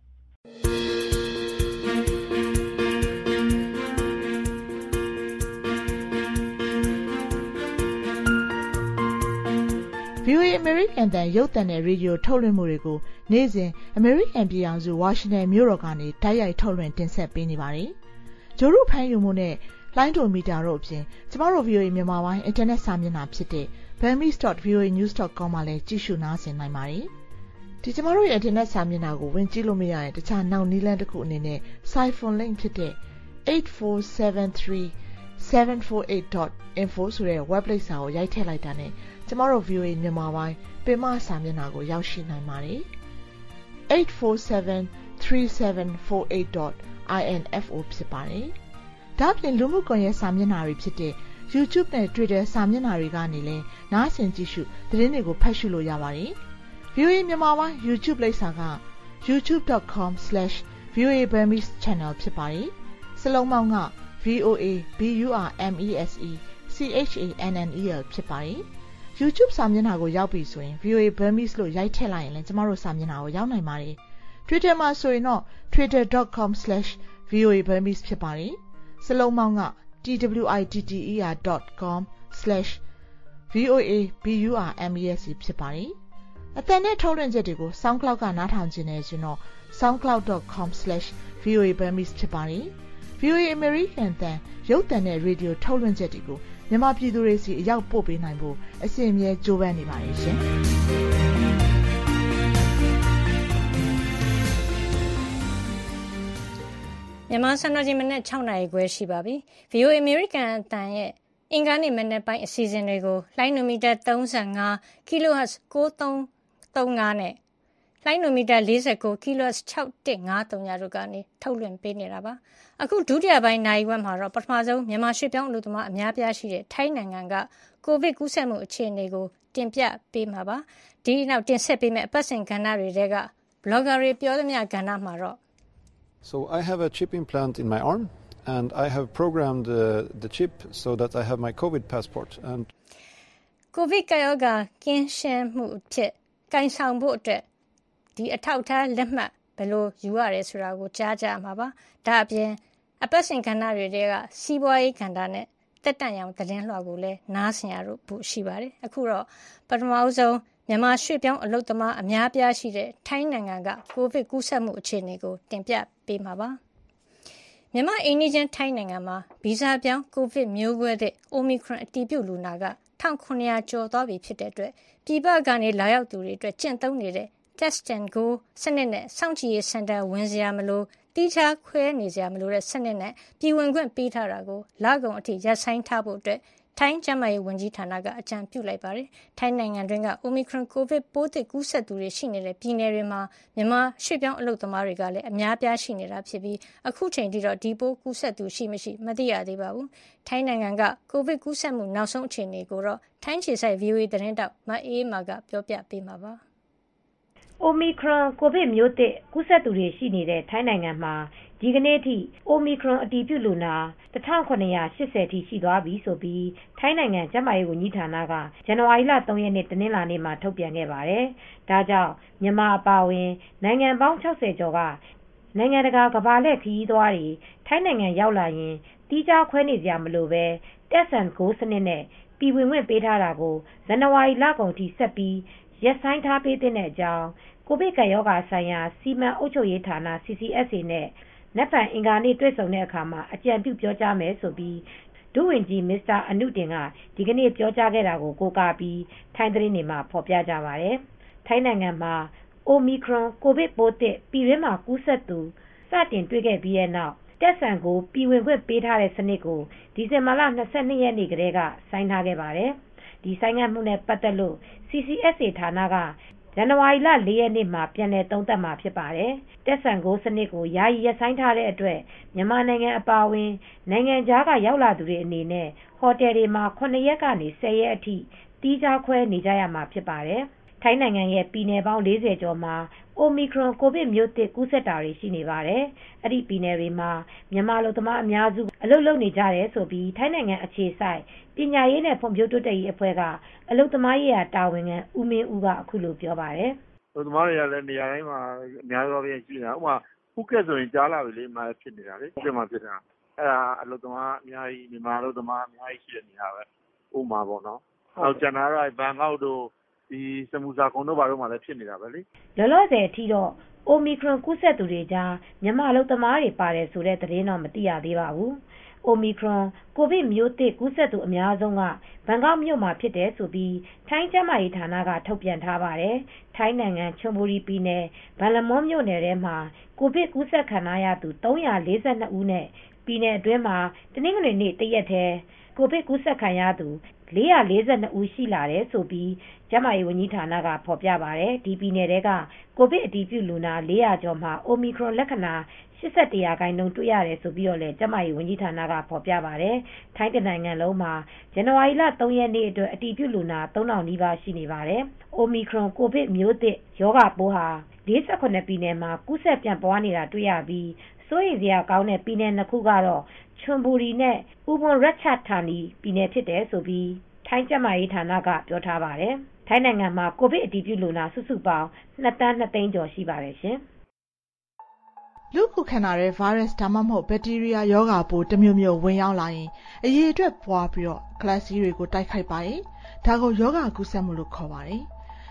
ဗွီအိုအေ အမေရိကန်တန်ရုပ်သံနဲ့ရေဒီယိုထုတ်လွှင့်မှုတွေကိုနေ့စဉ်အမေရိကန်ပြည်ထောင်စုဝါရှင်တန်မြို့တော်ကနေတိုက်ရိုက်ထုတ်လွှင့်တင်ဆက်ပေးနေပါတယ်။ဂျိုရုဖမ်းယူမှုနဲ့လိုင်းဒိုမီတာတို့အပြင်ကျမတို့ ဗွီအိုအေ မြန်မာပိုင်းအင်တာနက်စာမျက်နှာဖြစ်တဲ့ burmese dot v o a news dot com မှာလည်းကြည့်ရှုနားဆင်နိုင်ပါတယ်။ဒီကျမတို့ရဲ့အင်တာနက်စာမျက်နှာကိုဝင်ကြည့်လို့မရရင်တခြားနောက်နည်းလမ်းတစ်ခုအနေနဲ့ Siphon link ဖြစ်တဲ့ eight four seven three seven four eight dot info ဆိုတဲ့ web page စာကိုရိုက်ထည့်လိုက်တာနဲ့ကျမတို့ ဗွီအိုအေ မြန်မာပိုင်းပင်မစာမျက်နှာကိုရောက်ရှိနိုင်ပါတယ်။ eight four seven three seven four eight dot info ဖြစ်ပါတယ်။ဒါ့အပြင်လူမှုကွန်ရက်စာမျက်နှာတွေဖြစ်တဲ့ YouTube နဲ့ Twitter စာမျက်နှာတွေကနေလည်းနားဆင်ကြည့်ရှုသတင်းတွေကိုဖတ်ရှုလို့ရပါတယ်။ ဗွီအိုအေ မြန်မာပိုင်း YouTube လိပ်စာက youtube dot com slash v o a burmese channel ဖြစ်ပါတယ်။စလုံးပေါင်းက V O A B U R M E S E C H A N N E L ဖြစ်ပါတယ်။ YouTube စာမျက်နှာကိုရောက်ပြီဆိုရင် V O A Burmese လို့ရိုက်ထည့်လိုက်ရင်လည်းကျမတို့စာမျက်နှာကိုရောက်နိုင်ပါတယ်။ Twitter မှာဆိုရင်တော့ twitter dot com slash v o a burmese ဖြစ်ပါတယ်။စလုံးပေါင်းက twitter dot com slash v o a b u r m e s e ဖြစ်ပါတယ်။ အသံနဲ့ထုတ်လွှင့်ချက်တွေကို SoundCloud ကနားထောင်ခြင်းနဲ့ဆိုရင်တော့ soundcloud dot com slash ဗီအိုအေ Burmese ဖြစ်ပါတယ်။ ဗီအိုအေ American တန်ရုပ်သံနဲ့ရေဒီယိုထုတ်လွှင့်ချက်တွေကိုမြန်မာပြည်သူတွေစီအရောက်ပို့ပေးနိုင်ဖို့အစီအမြဲကြိုးပမ်းနေပါတယ်ရှင်။မြန်မာစံတော်ချိန်မနက်၆နာရီခွဲရှိပါပြီ။ ဗီအိုအေ American အတန်ရဲ့အင်္ဂါနေ့မနက်ပိုင်းအစီအစဉ်တွေကိုလိုင်းနိုမီတာ၃၅ kilohertz ၉၃၃၅နဲ့လိုင်းနိုမီတာ၄၉ kilohertz ၆၁၅၃တို့ကနေထုတ်လွှင့်ပေးနေတာပါ။အခုဒုတိယပိုင်းနိုင်ဝက်မှာတော့ပထမဆုံးမြန်မာရွှေ့ပြောင်းအလုပ်သမားအများပြားရှိတဲ့ထိုင်းနိုင်ငံကကိုဗစ်ကူးစက်မှုအခြေအနေကိုတင်ပြပေးမှာပါ။ဒီနောက်တင်ဆက်ပေးမယ့်အပတ်စဉ်ကဏ္ဍတွေထဲက blogger တွေပြောသမျှကဏ္ဍမှာတော့ So I have a chip implant in my arm and I have programmed uh, the chip so that I have my COVID passport and ကိုဗစ်ကရောဂါကင်းရှင်းမှုအဖြစ်ကင်ဆောင်ဖို့အတွက်ဒီအထောက်အထားလက်မှတ်ဘယ်လိုယူရလဲဆိုတာကိုကြားကြမှာပါဒါအပြင်အပတ်စဉ်ကဏ္ဍတွေတဲကစီးပွားရေးကဏ္ဍနဲ့တက်တန့်ရောင်သတင်းလွှာကိုလည်းနားဆင်ရလို့ပို့ရှိပါတယ်အခုတော့ပထမဆုံးမြန်မာရွှေ့ပြောင်းအလုပ်သမားအများပြားရှိတဲ့ထိုင်းနိုင်ငံကကိုဗစ်ကူးစက်မှုအခြေအနေကိုတင်ပြပေးမှာပါမြန်မာအိန္ဒိယထိုင်းနိုင်ငံမှာဗီဇပြောင်းကိုဗစ်မျိုးကွဲတဲ့ Omicron အတည်ပြုလူနာက၁၇၀၀ကျော်သွားပြီဖြစ်တဲ့အတွက်ပြည်ပကနေလာရောက်သူတွေအတွက်ကျင့်သုံးနေတဲ့ Test and Go စနစ်နဲ့စောင့်ကြည့်ရေးစင်တာဝင်စရာမလိုတိကျခွဲနေစရာမလိုတဲ့စနစ်နဲ့ပြည်ဝင်ခွင့်ပေးထားတာကိုလကုန်အထိရပ်ဆိုင်းထားဖို့အတွက်ထိုင်းကျန်းမာရေးဝန်ကြီးဌာနကအကြံပြုလိုက်ပါတယ်။ထိုင်းနိုင်ငံတွင်းက Omicron ကိုဗစ်ပိုးသစ်ကူးစက်သူတွေရှိနေတဲ့ပြည်နယ်တွေမှာမြန်မာရွှေ့ပြောင်းအလုပ်သမားတွေကလည်းအများပြားရှိနေတာဖြစ်ပြီးအခုချိန်ထိတော့ဒီပိုးကူးစက်သူရှိမရှိမသိရသေးပါဘူး။ထိုင်းနိုင်ငံကကိုဗစ်ကူးစက်မှုနောက်ဆုံးအခြေအနေကိုတော့ထိုင်းခြေစိုက် ဗီအိုအေ သတင်းတောက်မအေးမာကပြောပြပေးမှာပါ။ Omicron ကိုဗစ်မျိုးသစ်ကူးစက်သူတွေရှိနေတဲ့ထိုင်းနိုင်ငံမှာဒီကနေ့ထိ Omicron အတည်ပြုလူနာ၁၇၈၀ထိရှိသွားပြီဆိုပြီးထိုင်းနိုင်ငံကျန်းမာရေးဝန်ကြီးဌာနကဇန်နဝါရီလ၃ရက်နေ့တနင်္လာနေ့မှာထုတ်ပြန်ခဲ့ပါတယ်။ဒါကြောင့်မြန်မာအပါအဝင်နိုင်ငံပေါင်း၆၀ကျော်ကနိုင်ငံတကာကမ္ဘာလှည့်ခရီးသွားတွေထိုင်းနိုင်ငံရောက်လာရင်တီးခြားခွဲနေစရာမလိုပဲ Test and Go စနစ်နဲ့ပြည်ဝင်ခွင့်ပေးထားတာကိုဇန်နဝါရီလကုန်ထိဆက်ပြီးရပ်ဆိုင်းထားပေးတဲ့အကြောင်းကိုဗစ်ကပ်ရောဂါဆိုင်ရာစီမံအုပ်ချုပ်ရေးဌာန C C S A နဲ့နက်ဖြန်အင်္ဂါနေ့တွေ့ဆုံတဲ့အခါမှာအကြံပြုပြောကြားမယ်ဆိုပြီးဒုဝန်ကြီးမစ္စတာအနုတင်ကဒီကနေ့ပြောကြားခဲ့တာကိုကိုးကားပြီးထိုင်းသတင်းတွေမှာဖော်ပြကြပါတယ်။ထိုင်းနိုင်ငံမှာ Omicron ကိုဗစ်ပိုးသစ်ပြည်တွင်းမှာကူးစက်သူစတင်တွေ့ခဲ့ပြီးတဲ့နောက်တက်ဆန်ကိုပြည်ဝင်ခွင့်ပေးထားတဲ့စနစ်ကိုဒီဇင်ဘာလ၂၂ရက်နေ့ကတည်းကဆိုင်းထားခဲ့ပါတယ်။ဒီဆိုင်းငံ့မှုနဲ့ပတ်သက်လို့ C C S A ဌာနကဇန်နဝါရီလ၄ရက်နေ့မှာပြန်လည်သုံးသပ်မှာဖြစ်ပါတယ်။တက်ဆန်ကိုစနစ်ကိုယာယီရပ်ဆိုင်းထားတဲ့အတွက်မြန်မာနိုင်ငံအပါအဝင်နိုင်ငံခြားကရောက်လာသူတွေအနေနဲ့ဟိုတယ်တွေမှာခုနှစ်ရက်ကနေ၁၀ရက်အထိတီးခြားခွဲနေကြရမှာဖြစ်ပါတယ်။ထိုင်းနိုင်ငံရဲ့ပြည်နယ်ပေါင်း၄၀ကျော်မှာ Omicron ကိုဗစ်မျိုးသစ်ကူးစက်တာတွေရှိနေပါတယ်။အဲ့ဒီပြည်နယ်တွေမှာမြန်မာလူသမားအများစုအလုပ်လုပ်နေကြတယ်ဆိုပြီးထိုင်းနိုင်ငံအခြေစိုက်ပညာရေးနဲ့ဖွံ့ဖြိုးတိုးတက်ရေးအဖွဲ့ကအလုပ်သမားရေးရာတာဝန်ခံဦးမင်းဦးကအခုလိုပြောပါတယ်။အလုပ်သမားတွေကလည်းနေရာတိုင်းမှာအများကြီးပဲရှိနေတာ။ဥပမာဖူးကက်ဆိုရင်ကြားလာပြီလေမှာဖြစ်နေတာလေ။ဖူးကက်မှာဖြစ်တာ။အဲ့ဒါအလုပ်သမားအများကြီးမြန်မာအလုပ်သမားအများကြီးရှိတဲ့နေရာပဲ။ဥပမာပေါ့နော်။နောက်ကျန်တာကတော့ဘန်ကောက်တို့ဒီစမူစာကုံတို့ဘာတို့မှလည်းဖြစ်နေတာပဲလေလောလောဆယ်အထိတော့ Omicron ကူးစက်သူတွေကြားမြန်မာအလုပ်သမားတွေပါတယ်ဆိုတဲ့သတင်းတော့မသိရသေးပါဘူး။ Omicron ကိုဗစ်မျိုးသစ်ကူးစက်သူအများဆုံးကဘန်ကောက်မြို့မှာဖြစ်တယ်ဆိုပြီးထိုင်းကျန်းမာရေးဌာနကထုတ်ပြန်ထားပါတယ်။ထိုင်းနိုင်ငံချွန်ဘူရီပြည်နယ်ဘန်လမောမြို့နယ်ထဲမှာကိုဗစ်ကူးစက်ခံရသူ၃၄၂ဦးနဲ့ပြည်နယ်အတွင်းမှာတနင်္ဂနွေနေ့တရက်ထဲကိုဗစ်ကူးစက်ခံရသူ၄၄၂ဦးရှိလာတယ်ဆိုပြီးကျန်းမာရေးဝန်ကြီးဌာနကဖော်ပြပါတယ်။ဒီပြည်နယ်တွေကကိုဗစ်အတည်ပြုလူနာ၄၀၀ကျော်မှာ Omicron လက္ခဏာ၈၁ရာခိုင်နှုန်းတွေ့ရတယ်ဆိုပြီးတော့လည်းကျန်းမာရေးဝန်ကြီးဌာနကဖော်ပြပါတယ်။ထိုင်းတနိုင်ငံလုံးမှာဇန်နဝါရီလ၃ရက်နေ့အတွက်အတည်ပြုလူနာ၃ထောင်နီးပါးရှိနေပါတယ်။ Omicron ကိုဗစ်မျိုးသစ်ရောဂါပိုးဟာ၄၇ပြည်နယ်မှာကူးစက်ပြန့်ပွားနေတာတွေ့ရပြီးစိုးရိမ်စရာကောင်းတဲ့ပြည်နယ်နှစ်ခုကတော့ချွန်ဘူရီနဲ့ဥဘွန်ရက်ချဌာနီပြည်နယ်ဖြစ်တယ်ဆိုပြီးထိုင်းကျန်းမာရေးဌာနကပြောထားပါတယ်။ထိုင်းနိုင်ငံမှာကိုဗစ်အတည်ပြုလူနာစုစုပေါင်း၂သန်း၂သိန်းကျော်ရှိပါတယ်ရှင်။လူခုခံတဲ့ virus ဒါမှမဟုတ် bacteria ရောဂါပိုးတစ်မျိုးမျိုးဝင်ရောက်လာရင်အရေအတွက်ပွားပြီးတော့ကလပ်စည်းတွေကိုတိုက်ခိုက်ပါတယ်။ဒါကိုရောဂါကူးစက်မှုလို့ခေါ်ပါတယ်။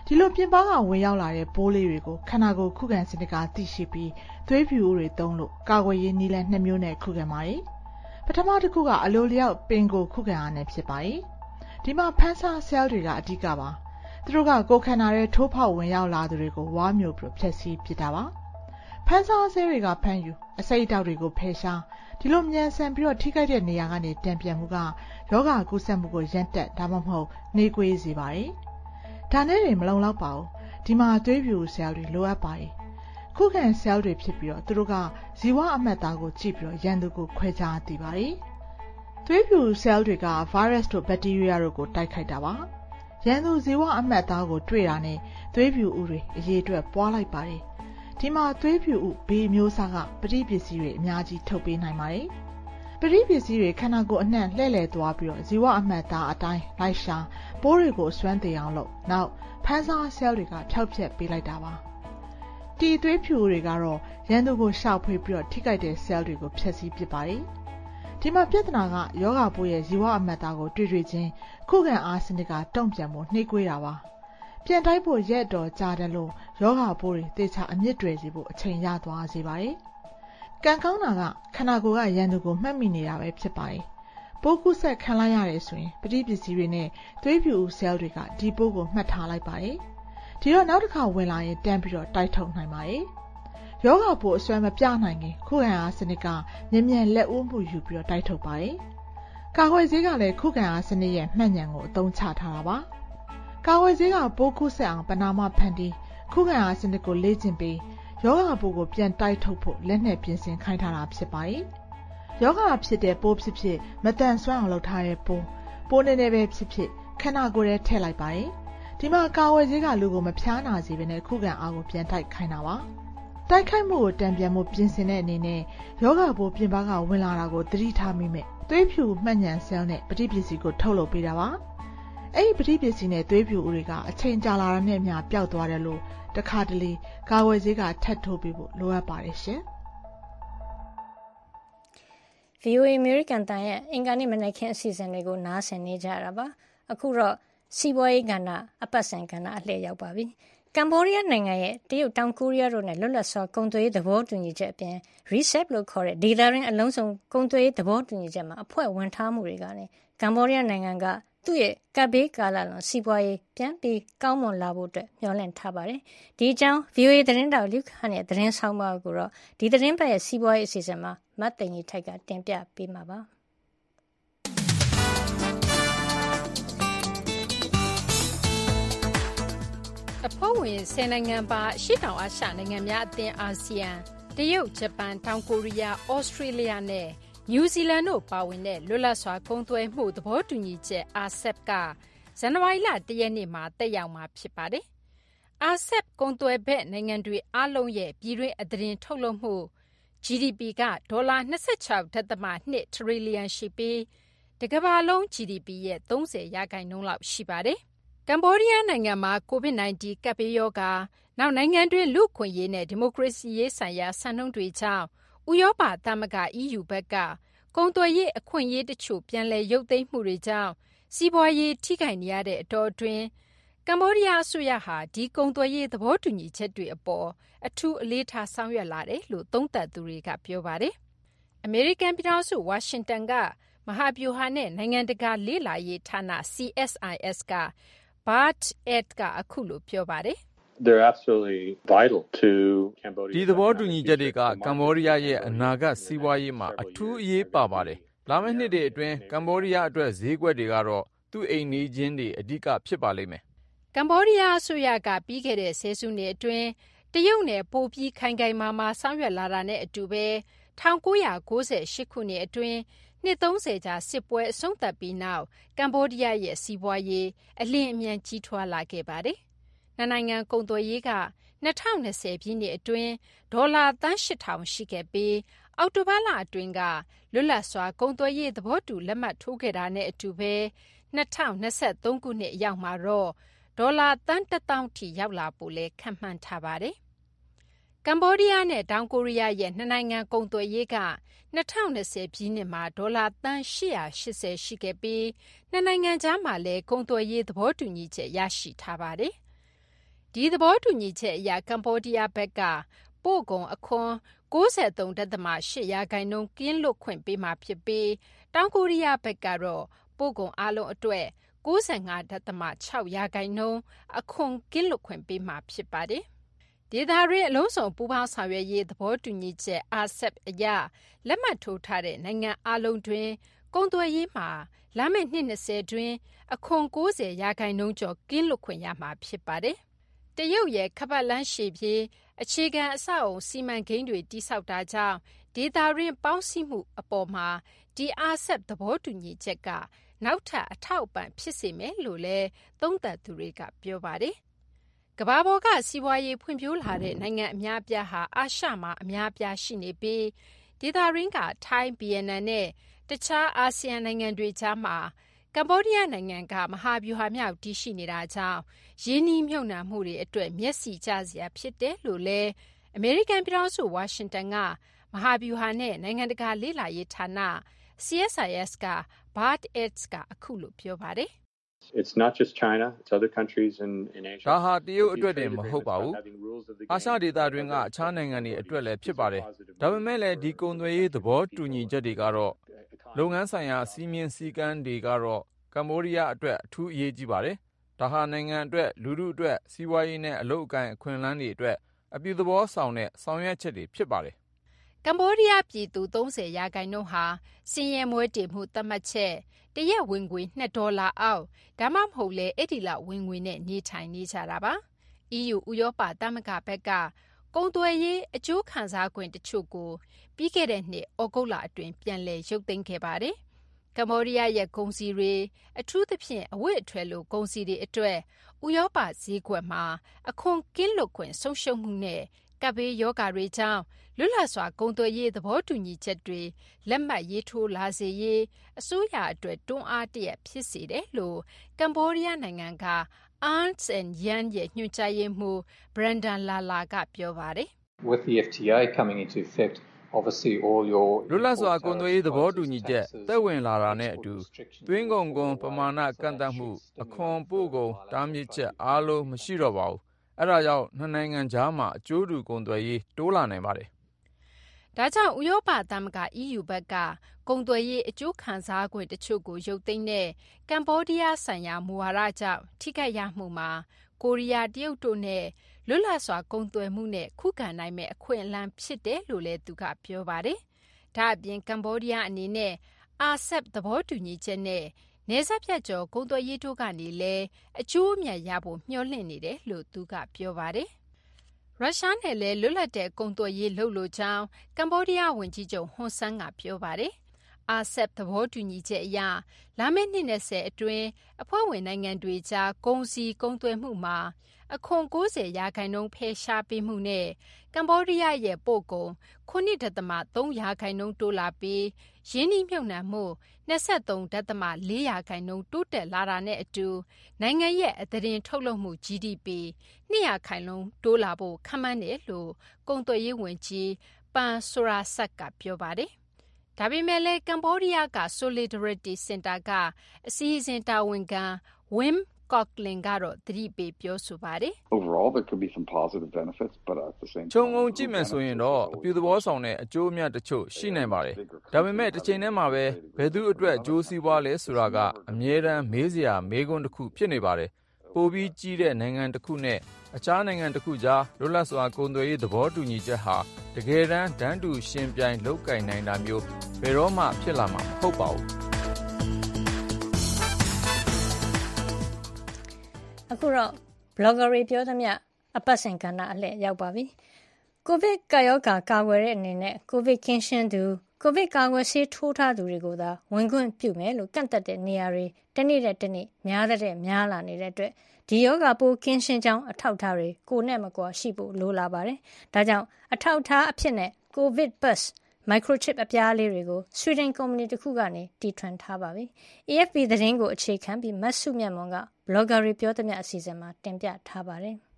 ဒီလိုပြင်ပကဝင်ရောက်လာတဲ့ပိုးလေးတွေကိုခန္ဓာကိုယ်ခုခံစနစ်ကသိရှိပြီးသွေးဖြူတွေသုံးလို့ကာကွယ်ရေးနည်းလမ်းနှစ်မျိုးနဲ့ခုခံပါတယ်။ပထမတစ်ခုကအလိုလျောက်ပင်ကိုခုခံအားနဲ့ဖြစ်ပါတယ်။ဒီမှာဖန်ဆာဆဲလ်တွေကအဓိကပါ။သူတို့ကကိုယ်ခန္ဓာရဲ့ထိုးဖောက်ဝင်ရောက်လာသူတွေကိုဝါမျိုးပြီးဖျက်ဆီးပစ်တာပါ။ဖန်ဆာဆဲလ်တွေကဖမ်းယူအစိတ်အတောက်တွေကိုဖယ်ရှားဒီလိုမြန်ဆန်ပြီးတော့ထိခိုက်တဲ့နေရာကနေတံပြန်မှုကယောဂကူးစက်မှုကိုရပ်တက်ဒါမှမဟုတ်နှေးကွေးစေပါတယ်။ဒါနဲ့တွေမလုံလောက်ပါဘူး။ဒီမှာသွေးဖြူဆဲလ်တွေလိုအပ်ပါတယ်။ခုခံဆဲလ်တွေဖြစ်ပြီးတော့သူတို့ကဇီဝအမှတ်သားကိုကြည့်ပြီးတော့ရန်သူကိုခွဲခြားသိပါတယ်။သွေးဖြူဆဲလ်တွေကဗိုင်းရပ်စ်တို့ဘက်တီးရီးယားတို့ကိုတိုက်ခိုက်တာပါ။ရန်သူဇီဝအမှတ်သားကိုတွေ့တာနဲ့သွေးဖြူဥတွေအရေးအတွက်ပွားလိုက်ပါတယ်။ဒီမှာသွေးဖြူဥဘေးမျိုးစားကပဋိပစ္စည်းတွေအများကြီးထုတ်ပေးနိုင်ပါတယ်။ပဋိပစ္စည်းတွေခန္ဓာကိုယ်အနှံ့လှည့်လည်သွားပြီးတော့ဇီဝအမှတ်သားအတိုင်းလိုက်ရှာပိုးတွေကိုစွမ်းတည်အောင်လုပ်နောက်ဖန်ဆာဆဲလ်တွေကဖျောက်ဖျက်ပေးလိုက်တာပါ။ဒီသွေးဖြူတွေကတော့ရန်သူကိုရှောက်ဖွေးပြီးတော့ထိခိုက်တဲ့ဆဲလ်တွေကိုဖျက်ဆီးပစ်ပါတယ်။ဒီမှာပြဿနာကယောဂပိုးရဲ့ဇီဝအမှတ်သားကိုတွေ့တွေ့ချင်းခုခံအားစနစ်ကတုံ့ပြန်ဖို့နှိမ့်ကွေးတာပါ။ပြန်တိုက်ဖို့ရက်တော်ကြာတယ်လို့ယောဂပိုးတွေတေချာအမြင့်တွေစီဖို့အချိန်ရသွားစေပါတယ်။ကံကောင်းတာကခန္ဓာကိုယ်ကရန်သူကိုမှတ်မိနေတာပဲဖြစ်ပါတယ်။ပိုးကူးဆက်ခံလိုက်ရတယ်ဆိုရင်ပဋိပစ္စည်းတွေနဲ့သွေးဖြူဆဲလ်တွေကဒီပိုးကိုမှတ်ထားလိုက်ပါတယ်။ဒီတော့နောက်တစ်ခါဝင်လာရင်တန်းပြီးတော့တိုက်ထုတ်နိုင်ပါတယ်။ယောဂပိုးအစွမ်းမပြနိုင်ခင်ခုခံအားစနစ်ကမြင်မြန်လက်ဦးမှုယူပြီးတော့တိုက်ထုတ်ပါတယ်။ကာကွယ်ဆေးကလည်းခုခံအားစနစ်ရဲ့မှတ်ဉာဏ်ကိုအသုံးချထားတာပါ။ကာကွယ်ဆေးကပိုးကူးဆက်အောင်ပနာမဖန်တီးခုခံအားစနစ်ကိုလေ့ကျင့်ပြီးယောဂပိုးကိုပြန်တိုက်ထုတ်ဖို့လက်နဲ့ပြင်ဆင်ခိုင်းထားတာဖြစ်ပါတယ်။ယောဂဖြစ်တဲ့ပိုးဖြစ်ဖြစ်မတန်ဆွမ်းအောင်လုပ်ထားတဲ့ပိုးပိုးနေနေပဲဖြစ်ဖြစ်ခန္ဓာကိုယ်ထဲထည့်လိုက်ပါတယ်။ဒီမှာကာဝယ်ဆေးကလူကိုမဖျားနာစေဘဲနဲ့ခုခံအားကိုပြန်တိုက်ခိုင်းတာပါ။တိုက်ခိုက်မှုကိုတံပြန်မှုပြင်ဆင်တဲ့အနေနဲ့ယောဂပိုးပြင်ပကဝင်လာတာကိုသတိထားမိမယ်။သွေးဖြူမှတ်ဉဏ်ဆဲလ်နဲ့ပဋိပစ္စည်းကိုထုတ်လုပ်ပေးတာပါ။အဲ့ဒီပဋိပစ္စည်းနဲ့သွေးဖြူဥတွေကအချိန်ကြာလာတဲ့နဲ့အမျှပျောက်သွားတယ်လို့တခါတလေကာဝယ်ဆေးကထပ်ထိုးပေးဖို့လိုအပ်ပါတယ်ရှင်။ဗီအိုအေ American တန်ရဲ့အင်္ဂါနေ့မနက်ခင်းအစီအစဉ်တွေကိုနားဆင်နေကြရတာပါ။အခုတော့စီးပွားရေးကဏ္ဍအပတ်စဉ်ကဏ္ဍအလှည့်ရောက်ပါပြီ။ကမ္ဘောဒီးယားနိုင်ငံရဲ့တရုတ်တောင်ကိုရီးယားတို့နဲ့လွတ်လပ်စွာကုန်သွယ်ရေးသဘောတူညီချက်အပြင် RCEP လို့ခေါ်တဲ့ဒေသတွင်းအလုံးစုံကုန်သွယ်ရေးသဘောတူညီချက်မှာအဖွဲ့ဝင်ထားမှုတွေကနေကမ္ဘောဒီးယားနိုင်ငံကသူ့ရဲ့ကပ်ဘေးကာလလွန်စီးပွားရေးပြန်ပြီးကောင်းမွန်လာဖို့အတွက်မျှော်လင့်ထားပါတယ်။ဒီအကြောင်း ဗီအိုအေ သတင်းတောက်လူခန့်ရဲ့သတင်းဆောင်ပါကိုတော့ဒီသတင်းပတ်ရဲ့စီးပွားရေးအစီအစဉ်မှာမတ်သိင်ကြီးထိုက်ကတင်ပြပေးမှာပါ။အဖွဲ့ဝင်ဆယ်နိုင်ငံပါအရှေ့တောင်အာရှနိုင်ငံများအသင်းအာဆီယံတရုတ်ဂျပန်တောင်ကိုရီးယားဩစတြေးလျနဲ့နယူးဇီလန်တို့ပါဝင်တဲ့လွတ်လပ်စွာကုန်သွယ်မှုသဘောတူညီချက် အာဆပ် ကဇန်နဝါရီလတရက်နေ့မှာတက်ရောက်မှာဖြစ်ပါတယ်။ အာဆပ် ကုန်သွယ်ဘက်နိုင်ငံတွေအားလုံးရဲ့ပြည်တွင်းအသားတင်ထုတ်လုပ်မှု ဂျီဒီပီ ကဒေါ်လာ၂၆.၂ ထရီလီယံရှိပြီးတကမ္ဘာလုံး ဂျီဒီပီ ရဲ့၃၀ရာခိုင်နှုန်းလောက်ရှိပါတယ်။ကမ္ဘောဒီးယားနိုင်ငံမှာ ကိုဗစ် 19 ကပ်ဘေးရောဂါနောက်နိုင်ငံတွင်းလူ့အခွင့်အရေးနဲ့ဒီမိုကရေစီရေးဆိုင်ရာစံနှုန်းတွေကြောင့်ဥရောပသမဂ္ဂ အီးယူ ဘက်ကကုန်သွယ်ရေးအခွင့်အရေးတချို့ပြန်လည်ရုပ်သိမ်းမှုတွေကြောင့်စီးပွားရေးထိခိုက်နေရတဲ့အတောအတွင်းကမ္ဘောဒီးယားအစိုးရဟာဒီကုန်သွယ်ရေးသဘောတူညီချက်တွေအပေါ်အထူးအလေးထားဆောင်ရွက်လာတယ်လို့သုံးသပ်သူတွေကပြောပါတယ်။အမေရိကန်ပြည်ထောင်စုဝါရှင်တန်ကမဟာဗျူဟာနဲ့နိုင်ငံတကာလေ့လာရေးဌာန စီ အက်စ် အိုင် အက်စ် က Bart Ed ကအခုလိုပြောပါတယ်။ They're absolutely vital to Cambodia. ဒီသဘောတူညီချက်တွေကကမ္ဘောဒီးယားရဲ့အနာဂတ်စီးပွားရေးမှာအထူးအရေးပါပါတယ်။လာမယ့်နှစ်တွေအတွင်းကမ္ဘောဒီးယားအတွက်ဈေးကွက်တွေကတော့သူ့အိမ်နီးချင်းတွေအဓိကဖြစ်ပါလိမ့်မယ်။ကမ္ဘောဒီးယားအစိုးရကပြီးခဲ့တဲ့ဆယ်စုနှစ်အတွင်းတရုတ်နဲ့ပိုပြီးခိုင်ခိုင်မာမာဆောင်ရွက်လာတာနဲ့အတူပဲ၁၉၉၈ခုနှစ်အတွင်းနှစ်သုံးဆယ်ကြာစစ်ပွဲအဆုံးသတ်ပြီးနောက်ကမ္ဘောဒီးယားရဲ့စီးပွားရေးအလင်းအမြန်ကြီးထွားလာခဲ့ပါတယ်။နှစ်နိုင်ငံကုန်သွယ်ရေးက၂၀၂၀ပြည့်နှစ်အတွင်းဒေါ်လာသန်း၈ထောင်ရှိခဲ့ပြီးအောက်တိုဘာလအတွင်းကလွတ်လပ်စွာကုန်သွယ်ရေးသဘောတူလက်မှတ်ထိုးခဲ့တာနဲ့အတူပဲ၂၀၂၃ခုနှစ်အရောက်မှာတော့ဒေါ်လာသန်းတစ်သောင်းထိရောက်လာဖို့လည်းခန့်မှန်းထားပါတယ်။ကမ္ဘောဒီးယားနဲ့တောင်ကိုရီးယားရဲ့နှစ်နိုင်ငံကုန်သွယ်ရေးက၂၀၂၀ပြည့်နှစ်မှာဒေါ်လာသန်း၈၈၀ရှိခဲ့ပြီးနှစ်နိုင်ငံကြားမှာလည်းကုန်သွယ်ရေးသဘောတူညီချက်ရရှိထားပါတယ်။ဒီသဘောတူညီချက်အရကမ္ဘောဒီးယားဘက်ကပို့ကုန်အခွန်၉၃.၈ ရာခိုင်နှုန်းကင်းလွတ်ခွင့်ပေးမှာဖြစ်ပြီးတောင်ကိုရီးယားဘက်ကတော့ပို့ကုန်အားလုံးအတွက်၉၅.၆ ရာခိုင်နှုန်းအခွန်ကင်းလွတ်ခွင့်ပေးမှာဖြစ်ပါတယ်။ဒေသတွင်းအလုံးစုံပူးပေါင်းဆောင်ရွက်ရေးသဘောတူညီချက် အာဆပ် အရလက်မှတ်ထိုးထားတဲ့နိုင်ငံအားလုံးတွင်ကုန်သွယ်ရေးမှာလာမယ့်နှစ်၂၀တွင်အခွန်၉၀ ရာခိုင်နှုန်းကျော်ကင်းလွတ်ခွင့်ရမှာဖြစ်ပါတယ်။တရုတ်ရဲ့ခါးပတ်လမ်းရှည်ပြေးအခြေခံအဆောက်အုံစီမံကိန်းတွေတည်ဆောက်တာကြောင့်ဒေသတွင်းပေါင်းစည်းမှုအပေါ်မှာဒီအာဆပ်သဘောတူညီချက်ကနောက်ထပ်အထောက်အပံ့ဖြစ်စေမယ်လို့လည်းသုံးသပ်သူတွေကပြောပါတယ်။ကမ္ဘာပေါ်ကစီးပွားရေးဖွံ့ဖြိုးလာတဲ့နိုင်ငံအများအပြားဟာအာရှမှာအများအပြားရှိနေပြီးဒေသတွင်းကထိုင်း၊ဗီယက်နမ်နဲ့တခြားအာဆီယံနိုင်ငံတွေကြားမှာကမ္ဘောဒီးယားနိုင်ငံကမဟာဗျူဟာမြောက်တည်ရှိနေတာကြောင့်ရင်းနှီးမြှုပ်နှံမှုတွေအတွက်မျက်စိကျစရာဖြစ်တယ်လို့လည်းအမေရိကန်ပြည်ထောင်စုဝါရှင်တန်ကမဟာဗျူဟာနဲ့နိုင်ငံတကာလေ့လာရေးဌာန စီ အက်စ် အိုင် အက်စ် က Bart Eds ကအခုလိုပြောပါတယ်။ It's not just China, it's other countries in, in Asia. ဒါဟာတရုတ်အတွက်တင်မဟုတ်ပါဘူး။အာရှဒေသတွင်းကအခြားနိုင်ငံတွေအတွက်လည်းဖြစ်ပါတယ်။ဒါပေမဲ့လည်းဒီကုန်သွယ်ရေးသဘောတူညီချက်တွေကတော့လုပ်ငန်းဆိုင်ရာစီးမြင်စည်းကမ်းတွေကတော့ကမ္ဘောဒီးယားအတွက်အထူးအရေးကြီးပါတယ်။ဒါဟာနိုင်ငံအတွက်လူထုအတွက်စီးပွားရေးနဲ့အလုပ်အကိုင်အခွင့်အလမ်းတွေအတွက်အပြုသဘောဆောင်တဲ့ဆောင်ရွက်ချက်တွေဖြစ်ပါတယ်။ကမ္ဘောဒီးယားပြည်သူ၃၀ရာခိုင်နှုန်းဟာစင်ရဲမွဲတေမှုသတ်မှတ်ချက်တရက်ဝင်ငွေ၂ဒေါ်လာအောက်ဒါမှမဟုတ်လေအဲ့ဒီလောက်ဝင်ငွေနဲ့နေထိုင်နေကြတာပါ။ အီးယူဥရောပသမဂ္ဂဘက်ကကုန်သွယ်ရေးအကျိုးခံစား권တချို့ကိုပြီးခဲ့တဲ့နှစ်ဩဂုတ်လအတွင်းပြန်လည်ရုပ်သိမ်းခဲ့ပါတယ်။ကမ္ဘောဒီးယားရဲ့ကုန်စည်တွေအထူးသဖြင့်အဝတ်အထည်လိုကုန်စည်တွေအတွက်ဥရောပဈေးကွက်မှာအခွန်ကင်းလွတ်ခွင့်ဆုံးရှုံးမှုနဲ့ကပ်ဘေးရောဂါတွေကြောင့်လွတ်လပ်စွာကုန်သွယ်ရေးသဘောတူညီချက်တွေလက်မှတ်ရေးထိုးလာစေရေးအစိုးရအတွက်တွန်းအားတရက်ဖြစ်စေတယ်လို့ကမ္ဘောဒီးယားနိုင်ငံက Ernst and Young ရဲ့ညွှန်ကြားရေးမှူး Brendan Lala ကပြောပါတယ်။ With the F T A coming into effect, obviously all your လွတ်လပ်စွာကုန်သွယ်ရေးသဘောတူညီချက်သက်ဝင်လာတာနဲ့အတူသွင်းကုန်ကွန်ပမာဏကန့်သတ်မှုအခွန်ပို့ကုန်တားမြစ်ချက်အားလုံးမရှိတော့ပါဘူး။အဲဒါကြောင့်နှစ်နိုင်ငံကြားမှာအကျိုးတူကုန်သွယ်ရေးတိုးလာနိုင်ပါတယ်။ဒါကြောင့်ဥရောပသမဂ္ဂ အီးယူ ဘက်ကကုန်သွယ်ရေးအကျိုးခံစား권တချို့ကိုရုပ်သိမ်းတဲ့ကမ္ဘောဒီးယားဆိုင်ရာမူဝါဒကြောင့်ထိခိုက်ရမှုမှာကိုရီးယားတရုတ်တို့နဲ့လွတ်လပ်စွာကုန်သွယ်မှုနဲ့ခုခံနိုင်မဲ့အခွင့်အလမ်းဖြစ်တယ်လို့လည်းသူကပြောပါတယ်။ဒါအပြင်ကမ္ဘောဒီးယားအနေနဲ့အာဆပ်သဘောတူညီချက်နဲ့နယ်စပ်ဖြတ်ကျော်ကုန်သွယ်ရေးတို့ကနေလည်းအကျိုးအမြတ်ရဖို့မျှော်လင့်နေတယ်လို့သူကပြောပါတယ်။ရုရှားနဲ့လည်းလွတ်လပ်တဲ့ကုန်သွယ်ရေးလုပ်လို့ကြောင်းကမ္ဘောဒီးယားဝန်ကြီးချုပ်ဟွန်ဆန်းကပြောပါတယ်။အာဆပ်သဘောတူညီချက်အရလာမယ့်နှစ်၂၀အတွင်းအဖွဲ့ဝင်နိုင်ငံတွေကြားကုန်စည်ကုန်သွယ်မှုမှာအခွန်၉၀ရာခိုင်နှုန်းဖယ်ရှားပေးမှုနဲ့ကမ္ဘောဒီးယားရဲ့ပို့ကုန်၇.၃ရာခိုင်နှုန်းတိုးလာပြီးရင်းနှီးမြှုပ်နှံမှု၂၃.၄ရာခိုင်နှုန်းတိုးတက်လာတာနဲ့အတူနိုင်ငံရဲ့အသားတင်ထုတ်လုပ်မှု ဂျီ ဒီ ပီ ၂ရာခိုင်နှုန်းတိုးလာဖို့ခန့်မှန်းတယ်လို့ကုန်သွယ်ရေးဝန်ကြီးပန်ဆိုရာဆတ်ကပြောပါတယ်။ဒါပေမဲ့လည်းကမ္ဘောဒီးယားက Solidarity Center ကအစီအစဉ်တာဝန်ခံ Wim Kocklin ကတော့သတိပေးပြောဆိုပါတယ်။ Overall there could be some positive benefits but at the same time ခြုံငုံကြည့်မယ်ဆိုရင်တော့အပြုသဘောဆောင်တဲ့အကျိုးအမြတ်တချို့ရှိနိုင်ပါတယ်။ဒါပေမဲ့တစ်ချိန်တည်းမှာပဲဘယ်သူအတွက်အကျိုးစီးပွားလဲဆိုတာကအမြဲတမ်းမေးစရာမေးခွန်းတစ်ခုဖြစ်နေပါတယ်။ပိုပြီးကြီးတဲ့နိုင်ငံတစ်ခုနဲ့အခြားနိုင်ငံတစ်ခုကြားလွတ်လပ်စွာကုန်သွယ်ရေးသဘောတူညီချက်ဟာတကယ်တမ်းတန်းတူရှင်ပြိုင်လုပ်ကိုင်နိုင်တာမျိုးဘယ်တော့မှဖြစ်လာမှာမဟုတ်ပါဘူး။အခုတော့ blogger တွေပြောသမျှအပတ်စဉ်ကဏ္ဍအလှည့်ရောက်ပါပြီ။ကိုဗစ်ကာရောဂါကာကွယ်တဲ့အနေနဲ့ကိုဗစ်ကင်းရှင်းသူကိုဗစ်ကာကွယ်ဆေးထိုးထားသူတွေကိုသာဝင်ခွင့်ပြုမယ်လို့ကန့်သတ်တဲ့နေရာတွေတနေ့တဲ့တနေ့များတဲ့များလာနေတဲ့အတွက်ဒီယောဂပိုးကင်းရှင်းကြောင်းအထောက်အထားတွေကိုနဲ့မကွာရှိဖို့လိုလာပါတယ်။ဒါကြောင့်အထောက်အထားအဖြစ်နဲ့ COVID Pass microchip အပြားလေးတွေကိုဆွီဒင်ကုမ္ပဏီတစ်ခုကနေတီထွင်ထားပါပြီ။ အေ အက်ဖ် ပီ သတင်းကိုအခြေခံပြီးမတ်စုမြတ်မွန်က blogger တွေပြောသမျှအစီအစဉ်မှာတင်ပြထားပါတယ်။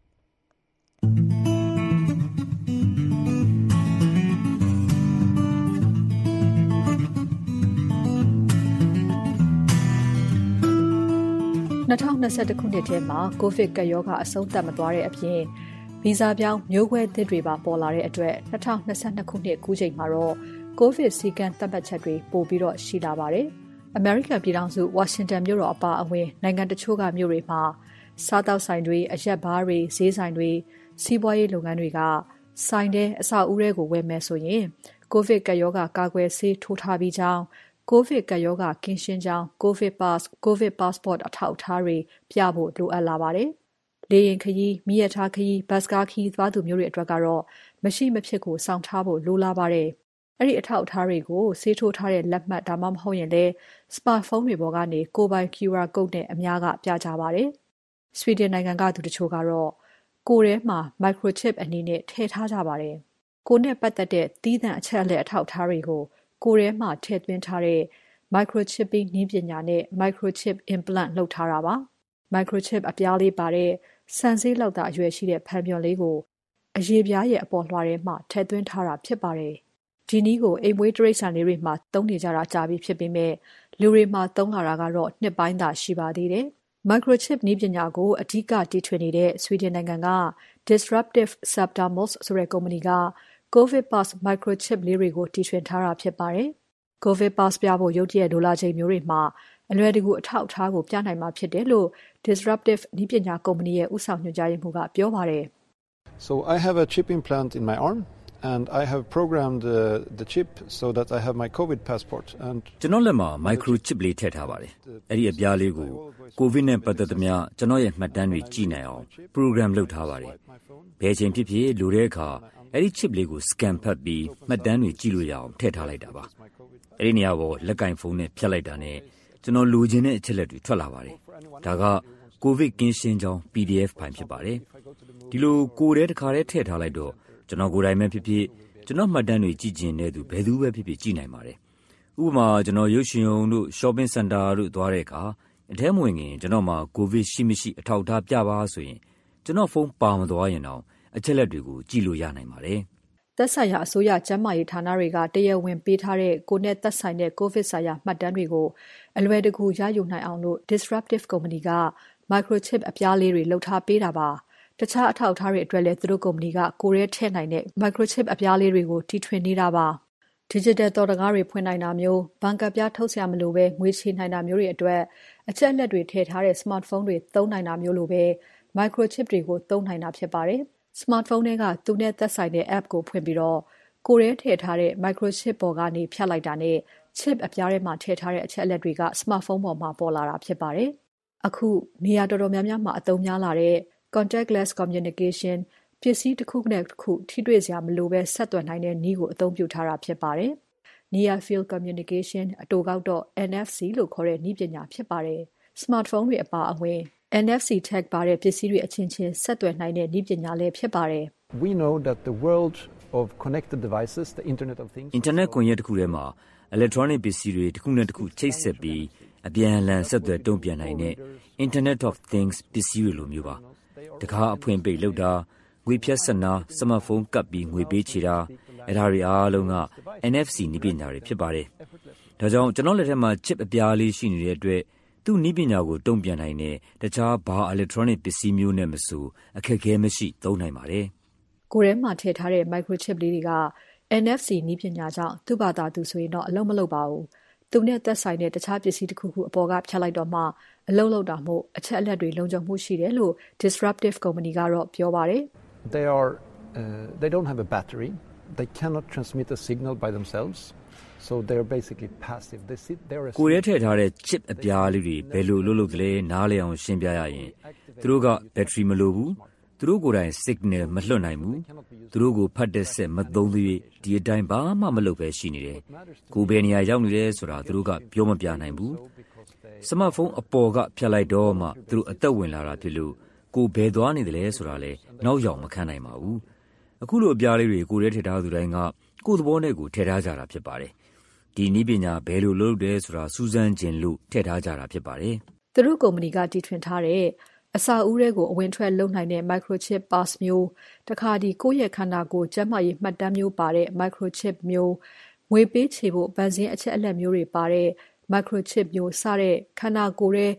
၂၀၂၁ ခုနှစ်ထဲမှာကိုဗစ်ကပ်ရောဂါအဆုံးသတ်မသွားတဲ့အပြင်ဗီဇပြောင်းမျိုးကွဲသစ်တွေပါပေါ်လာတဲ့အတွက်၂၀၂၂ခုနှစ်ကူးချိန်မှာတော့ကိုဗစ်စည်းကမ်းသတ်မှတ်ချက်တွေပိုပြီးတော့ရှိလာပါတယ်။ အမေရိကန်ပြည်ထောင်စုဝါရှင်တန်မြို့တော်အပါအဝင်နိုင်ငံတချို့ကမြို့တွေမှာစားတောက်ဆိုင်တွေအရက်ဘားတွေဈေးဆိုင်တွေစီးပွားရေးလုပ်ငန်းတွေကဆိုင်တဲ့အဆောက်အဦတွေကိုဝယ်မယ်ဆိုရင်ကိုဗစ်ကပ်ရောဂါကာကွယ်ဆေးထိုးထားပြီးကြောင်းကိုဗစ်ကပ်ရောဂါကင်းရှင်းကြောင်း COVID Pass, COVID Passport အထောက်အထားတွေပြဖို့လိုအပ်လာပါတယ်။လေယာဉ်ခရီး၊မီးရထားခရီး၊ဘတ်စကားခရီးသွားသူမျိုးတွေအတွက်ကတော့မရှိမဖြစ်ကိုစောင့်ထားဖို့လိုလာပါတယ်။အဲ့ဒီအထောက်အထားတွေကိုဆေးထိုးထားတဲ့လက်မှတ်ဒါမှမဟုတ်ရင်လည်းစမတ်ဖုန်းတွေပေါ်ကနေကိုယ်ပိုင် Q R code နဲ့အများကပြကြပါတယ်။ ဆွီဒင်နိုင်ငံကသူတချို့ကတော့ကိုယ်ထဲမှာ microchip အနေနဲ့ထည့်ထားကြပါတယ်။ကိုယ်နဲ့ပတ်သက်တဲ့သီးသန့်အချက်အလက်အထောက်အထားတွေကိုကိုယ်ထဲမှာထည့်သွင်းထားတဲ့ microchipping နည်းပညာနဲ့ microchip implant လုပ်ထားတာပါ။ microchip အပြားလေးပါတဲ့ဆန်ဆေးလောက်သာအရွယ်ရှိတဲ့ဖန်ပြွန်လေးကိုအရေပြားရဲ့အပေါ်လွှာထဲမှာထည့်သွင်းထားတာဖြစ်ပါတယ်။ဒီနည်းကိုအိမ်မွေးတိရစ္ဆာန်လေးတွေမှာသုံးနေကြတာကြာပြီဖြစ်ပေမဲ့လူတွေမှာသုံးလာတာကတော့နှစ်ပိုင်းသာရှိပါသေးတယ်။ microchip နည်းပညာကိုအဓိကတီထွင်နေတဲ့ဆွီဒင်နိုင်ငံက Disruptive Subdermos ဆိုတဲ့ကုမ္ပဏီကCOVID Pass microchip လေးတွေကိုတီထွင်ထားတာဖြစ်ပါတယ်။ COVID Pass ပြဖို့ရုတ်တရက်လိုလာချိန်မျိုးတွေမှာအလွယ်တကူအထောက်အထားကိုပြနိုင်မှာဖြစ်တယ်လို့ Disruptive နည်းပညာကုမ္ပဏီရဲ့ဦးဆောင်ညွှန်ကြားရေးမှူးကပြောပါတယ်။ So I have a chip implant in my arm and I have programmed uh, the chip so that I have my COVID passport and ကျွန်တော်လက်မှာ microchip လေးထည့်ထားပါတယ်။အဲ့ဒီအပြားလေးကို COVID နဲ့ပတ်သက်သမျှကျွန်တော်ရဲ့မှတ်တမ်းတွေကြည့်နိုင်အောင် program လုပ်ထားပါတယ်။ဘယ်ချိန်ဖြစ်ဖြစ်လိုတဲ့အခါအဲ့ဒီ chip လေးကို scan ဖတ်ပြီးမှတ်တမ်းတွေကြည့်လို့ရအောင်ထည့်ထားလိုက်တာပါ။အဲ့ဒီနေရာပေါ်လက်ကင်ဖုန်းနဲ့ဖြတ်လိုက်တာနဲ့ကျွန်တော်လိုချင်တဲ့အချက်လက်တွေထွက်လာပါတယ်။ဒါက COVID ကင်းရှင်းကြောင်း P D F ဖိုင်ဖြစ်ပါတယ်။ဒီလိုကိုယ်ထဲတစ်ခါတည်းထည့်ထားလိုက်တော့ကျွန်တော်ကိုယ်တိုင်ပဲဖြစ်ဖြစ်ကျွန်တော်မှတ်တမ်းတွေကြည့်ကျင်တဲ့သူဘယ်သူပဲဖြစ်ဖြစ်ကြည့်နိုင်ပါတယ်။ဥပမာကျွန်တော်ရုပ်ရှင်ရုံတို့ shopping center တို့သွားတဲ့အခါအထဲမဝင်ခင်ကျွန်တော်မှာ COVID ရှိမရှိအထောက်အထားပြပါဆိုရင်ကျွန်တော်ဖုန်းပါမသွားရင်တော့အချက်လက်တွေကိုကြည့်လို့ရနိုင်ပါတယ်။သက်ဆိုင်ရာအစိုးရကျန်းမာရေးဌာနတွေကတရားဝင်ပေးထားတဲ့ကိုယ်နဲ့သက်ဆိုင်တဲ့ COVID ဆိုင်ရာမှတ်တမ်းတွေကိုအလွယ်တကူရယူနိုင်အောင်လို့ Disruptive ကုမ္ပဏီက microchip အပြားလေးတွေလုပ်ထားပေးတာပါ။တခြားအထောက်အထားတွေအတွက်လည်းသူတို့ကုမ္ပဏီကကိုယ်ရဲထည့်နိုင်တဲ့ microchip အပြားလေးတွေကိုတီထွင်နေတာပါ။ Digital တော်တကားတွေဖွင့်နိုင်တာမျိုးဘဏ်ကတ်ပြားထုတ်စရာမလိုပဲငွေချေနိုင်တာမျိုးတွေအတွက်အချက်အလက်တွေထည့်ထားတဲ့ smartphone တွေသုံးနိုင်တာမျိုးလိုပဲ microchip တွေကိုသုံးနိုင်တာဖြစ်ပါတယ်။ smartphone ထဲကသူနဲ့သက်ဆိုင်တဲ့ app ကိုဖွင့်ပြီးတော့ကိုယ်ရဲထည့်ထားတဲ့ microchip ပေါ်ကနေဖြတ်လိုက်တာနဲ့ chip အပြားထဲမှာထည့်ထားတဲ့အချက်အလက်တွေက smartphone ပေါ်မှာပေါ်လာတာဖြစ်ပါတယ်။အခုနေရာတော်တော်များများမှာအသုံးများလာတဲ့ contactless communication ပစ္စည်းတစ်ခုနဲ့တစ်ခုထိတွေ့စရာမလိုပဲဆက်သွယ်နိုင်တဲ့နည်းကိုအသုံးပြုထားတာဖြစ်ပါတယ်။ Near Field Communication အတိုကောက်တော့ N F C လို့ခေါ်တဲ့နည်းပညာဖြစ်ပါတယ်။ smartphone တွေအပါအဝင် N F C tag ပါတဲ့ပစ္စည်းတွေအချင်းချင်းဆက်သွယ်နိုင်တဲ့နည်းပညာလည်းဖြစ်ပါတယ်။ We know that the world of connected devices, the Internet of Things. Internet ကွန်ရက်တစ်ခုထဲမှာ electronic ပစ္စည်းတွေတစ်ခုနဲ့တစ်ခုချိတ်ဆက်ပြီးအပြန်အလှန်ဆက်သွယ်တုံ့ပြန်နိုင်တဲ့ Internet of Things ပစ္စည်းတွေလိုမျိုးပါ။တခါအဖွင့်ပိတ်လုပ်တာငွေဖြတ်ဆက်နာစမတ်ဖုန်းကပ်ပြီးငွေပေးချေတာအဲ့ဒါတွေအားလုံးက N F C နည်းပညာတွေဖြစ်ပါတယ်။ဒါကြောင့်ကျွန်တော်လက်ထက်မှာ chip အပြားလေးရှိနေတဲ့အတွက်သူ့နည်းပညာကိုတုံ့ပြန်နိုင်တဲ့တခြားဘာ electronic ပစ္စည်းမျိုးနဲ့မဆိုအခက်အခဲမရှိသုံးနိုင်ပါတယ်။ကိုယ်ထဲမှာထည့်ထားတဲ့ microchip လေးတွေက N F C နည်းပညာကြောင့်သူ့ဘာသာသူဆိုရင်တော့အလုံးမလုပ်ပါဘူး။သူနဲ့သက်ဆိုင်တဲ့တခြားပစ္စည်းတစ်ခုခုအပေါ်ကဖြတ်လိုက်တော့မှအလုံးလောက်တာမို့အချက်အလက်တွေလုံခြုံမှုရှိတယ်လို့ Disruptive ကုမ္ပဏီကတော့ပြောပါတယ်။ They are uh, they don't have a battery. They cannot transmit a signal by themselves. So they're basically passive. They sit there as ကိုယ်ရဲထည့်ထားတဲ့ chip အပြားလေးတွေဘယ်လိုလုပ်လို့လဲနားလည်အောင်ရှင်းပြရရင်သူတို့က battery မလိုဘူးသူတို့ကိုယ်တိုင် signal မလွှတ်နိုင်ဘူးသူတို့ကိုဖတ်တဲ့ဆက်မသုံးသေးဒီအတိုင်းဘာမှမလုပ်ပဲရှိနေတယ်ကိုယ်ဘယ်နေရာရောက်နေလဲဆိုတာသူတို့ကပြောမပြနိုင်ဘူးစမတ်ဖုန်းအပေါ်ကဖြတ်လိုက်တော့မှသူတို့အသက်ဝင်လာတာဖြစ်လို့ကိုယ်ဘယ်သွားနေတယ်လဲဆိုတာလဲနောက်ရောက်မခံနိုင်ပါဘူးအခုလိုအပြားလေးတွေကိုယ်ရဲထည့်ထားသူတိုင်းကကိုယ်သဘောနဲ့ကိုယ်ထည့်ထားကြတာဖြစ်ပါတယ်ဒီနည်းပညာဘယ်လိုလုပ်တယ်ဆိုတာစူးစမ်းခြင်းလို့ထည့်ထားကြတာဖြစ်ပါတယ်သူတို့ကုမ္ပဏီကတီထွင်ထားတဲ့အစာအုပ်တွေကိုအဝင်ထွက်လုပ်နိုင်တဲ့ microchip pass မျိုးတခါဒီကိုယ့်ရဲ့ခန္ဓာကိုယ်ကျန်းမာရေးမှတ်တမ်းမျိုးပါတဲ့ microchip မျိုးငွေပေးချေဖို့ဗန်စင်းအချက်အလက်မျိုးတွေပါတဲ့ microchip မျိုးစတဲ့ခန္ဓာကိုယ်ရဲ့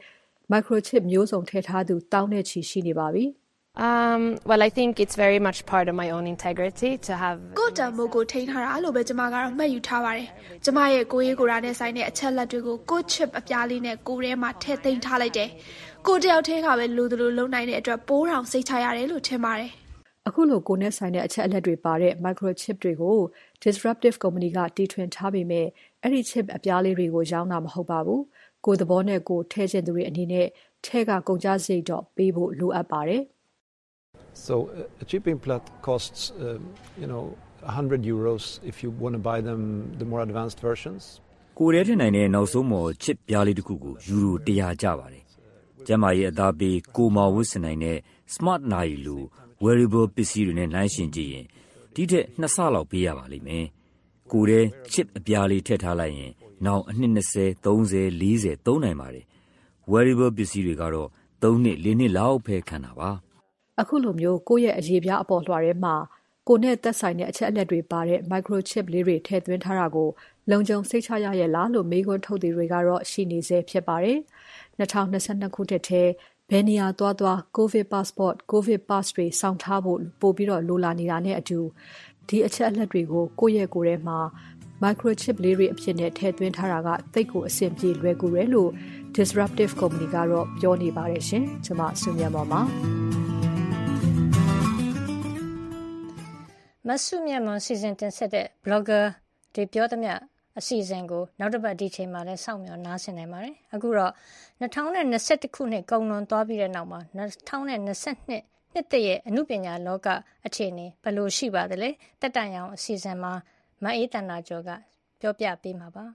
microchip မျိုးစုံထည့်ထားသူတောင်းနဲ့ချီရှိနေပါပြီ။ Um, well, I think it's very much part of my own integrity to have ကိုတံမိုးကိုထိန်းထားတာလို့ပဲကျမကတော့မှတ်ယူထားပါတယ်။ကျမရဲ့ကိုရေးကိုရာနဲ့ဆိုင်တဲ့အချက်လက်တွေကိုကို chip အပြားလေးနဲ့ကိုထဲမှာထည့်သိမ်းထားလိုက်တယ်။ကိုတယောက်ထဲကပဲလူသူလူလုံနိုင်တဲ့အတွက်ပိုးထောင်စိတ်ချရတယ်လို့ထင်ပါတယ်။အခုလိုကိုနဲ့ဆိုင်တဲ့အချက်အလက်တွေပါတဲ့ microchip တွေကို disruptive company ကတီထွင်ထားပေမဲ့အဲ့ဒီ chip အပြားလေးတွေကိုရောင်းတာမဟုတ်ပါဘူး။ကိုသဘောနဲ့ကိုထည့်ခြင်းသူတွေအနေနဲ့ထဲကကုန်ကျစရိတ်တော့ပေးဖို့လိုအပ်ပါတယ်။ So uh, a chip implant costs, um, you know, one hundred euros if you want to buy them the more advanced versions. ကိုရဲထင်နိုင်တဲ့နောက်ဆုံးမော် chip ပြားလေးတစ်ခုကိုယူရိုone hundredကျပါတယ်။ကျမရဲ့အသားပေးကိုမော်ဝစ်စနိုင်တဲ့ smart နိုင်လို wearable ပစ္စည်းတွေနဲ့နှိုင်းယှဉ်ကြည့်ရင်ဒီထက်နှစ်ဆလောက်ပေးရပါလိမ့်မယ်။ကိုရဲ chip အပြားလေးထည့်ထားလိုက်ရင်နောက်အနှစ်twenty, thirty, fortyသုံးနိုင်ပါတယ်။ wearable ပစ္စည်းတွေကတော့threeနှစ်fourနှစ်လောက်ပဲခံတာပါ။အခုလိုမျိုးကိုယ့်ရဲ့အရေးပြားအပေါ်လွှာထဲမှာကိုနဲ့သက်ဆိုင်တဲ့အချက်အလက်တွေပါတဲ့ microchip လေးတွေထည့်သွင်းထားတာကိုလုံခြုံစိတ်ချရရဲ့လားလို့မေးခွန်းထုတ်သူတွေကတော့ရှိနေစေဖြစ်ပါတယ်။twenty twenty-twoခုနှစ်ထဲဘယ်နေရာသွားသွား COVID passport, COVID pass တွေစောင့်ထားဖို့ပို့ပြီးတော့လိုလာနေတာနဲ့အတူဒီအချက်အလက်တွေကိုကိုယ့်ရဲ့ကိုယ်ထဲမှာ microchip လေးတွေအဖြစ်နဲ့ထည့်သွင်းထားတာကသိပ်ကိုအဆင်ပြေလွယ်ကူတယ်လို့ disruptive company ကတော့ပြောနေပါတယ်ရှင်။ကျွန်မစုမြတ်မော်ပါ။မဆုမြတ်မွန်စီစဉ်တင်ဆက်တဲ့ blogger တွေပြောသမျှအစီအစဉ်ကိုနောက်တစ်ပတ်ဒီချိန်မှာလည်းစောင့်မျှော်နားဆင်နိုင်ပါတယ်။အခုတော့twenty twenty-oneခုနှစ်ကုန်လွန်သွားပြီးတဲ့နောက်မှာtwenty twenty-twoနှစ်တရဲ့အမှုပညာလောကအခြေအနေဘယ်လိုရှိပါသလဲ။တက်တန်ရောင်အစီအစဉ်မှာမအေးတနာကျော်ကပြောပြပေးမှာပါ။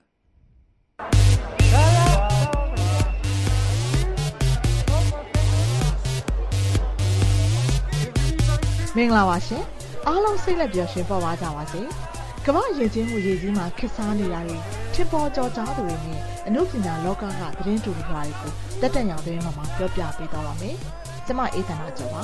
မင်္ဂလာပါရှင်အားလုံးစိတ်လက်ပျော်ရွှင်ပေါ်ပါကြပါစေကမ္ဘာယဉ်ကျေးမှုရည်ကြီးမှာခေတ်စားနေတာတွေထင်ပေါ်ကျော်ကြားသူတွေနဲ့အမှုပညာလောကကသတင်းတူတွေတွေကိုတက်တန်ရောင်တွေမှာပြောပြပေးသွားပါမယ်ကျွန်မအေးသနာကျော်ပါ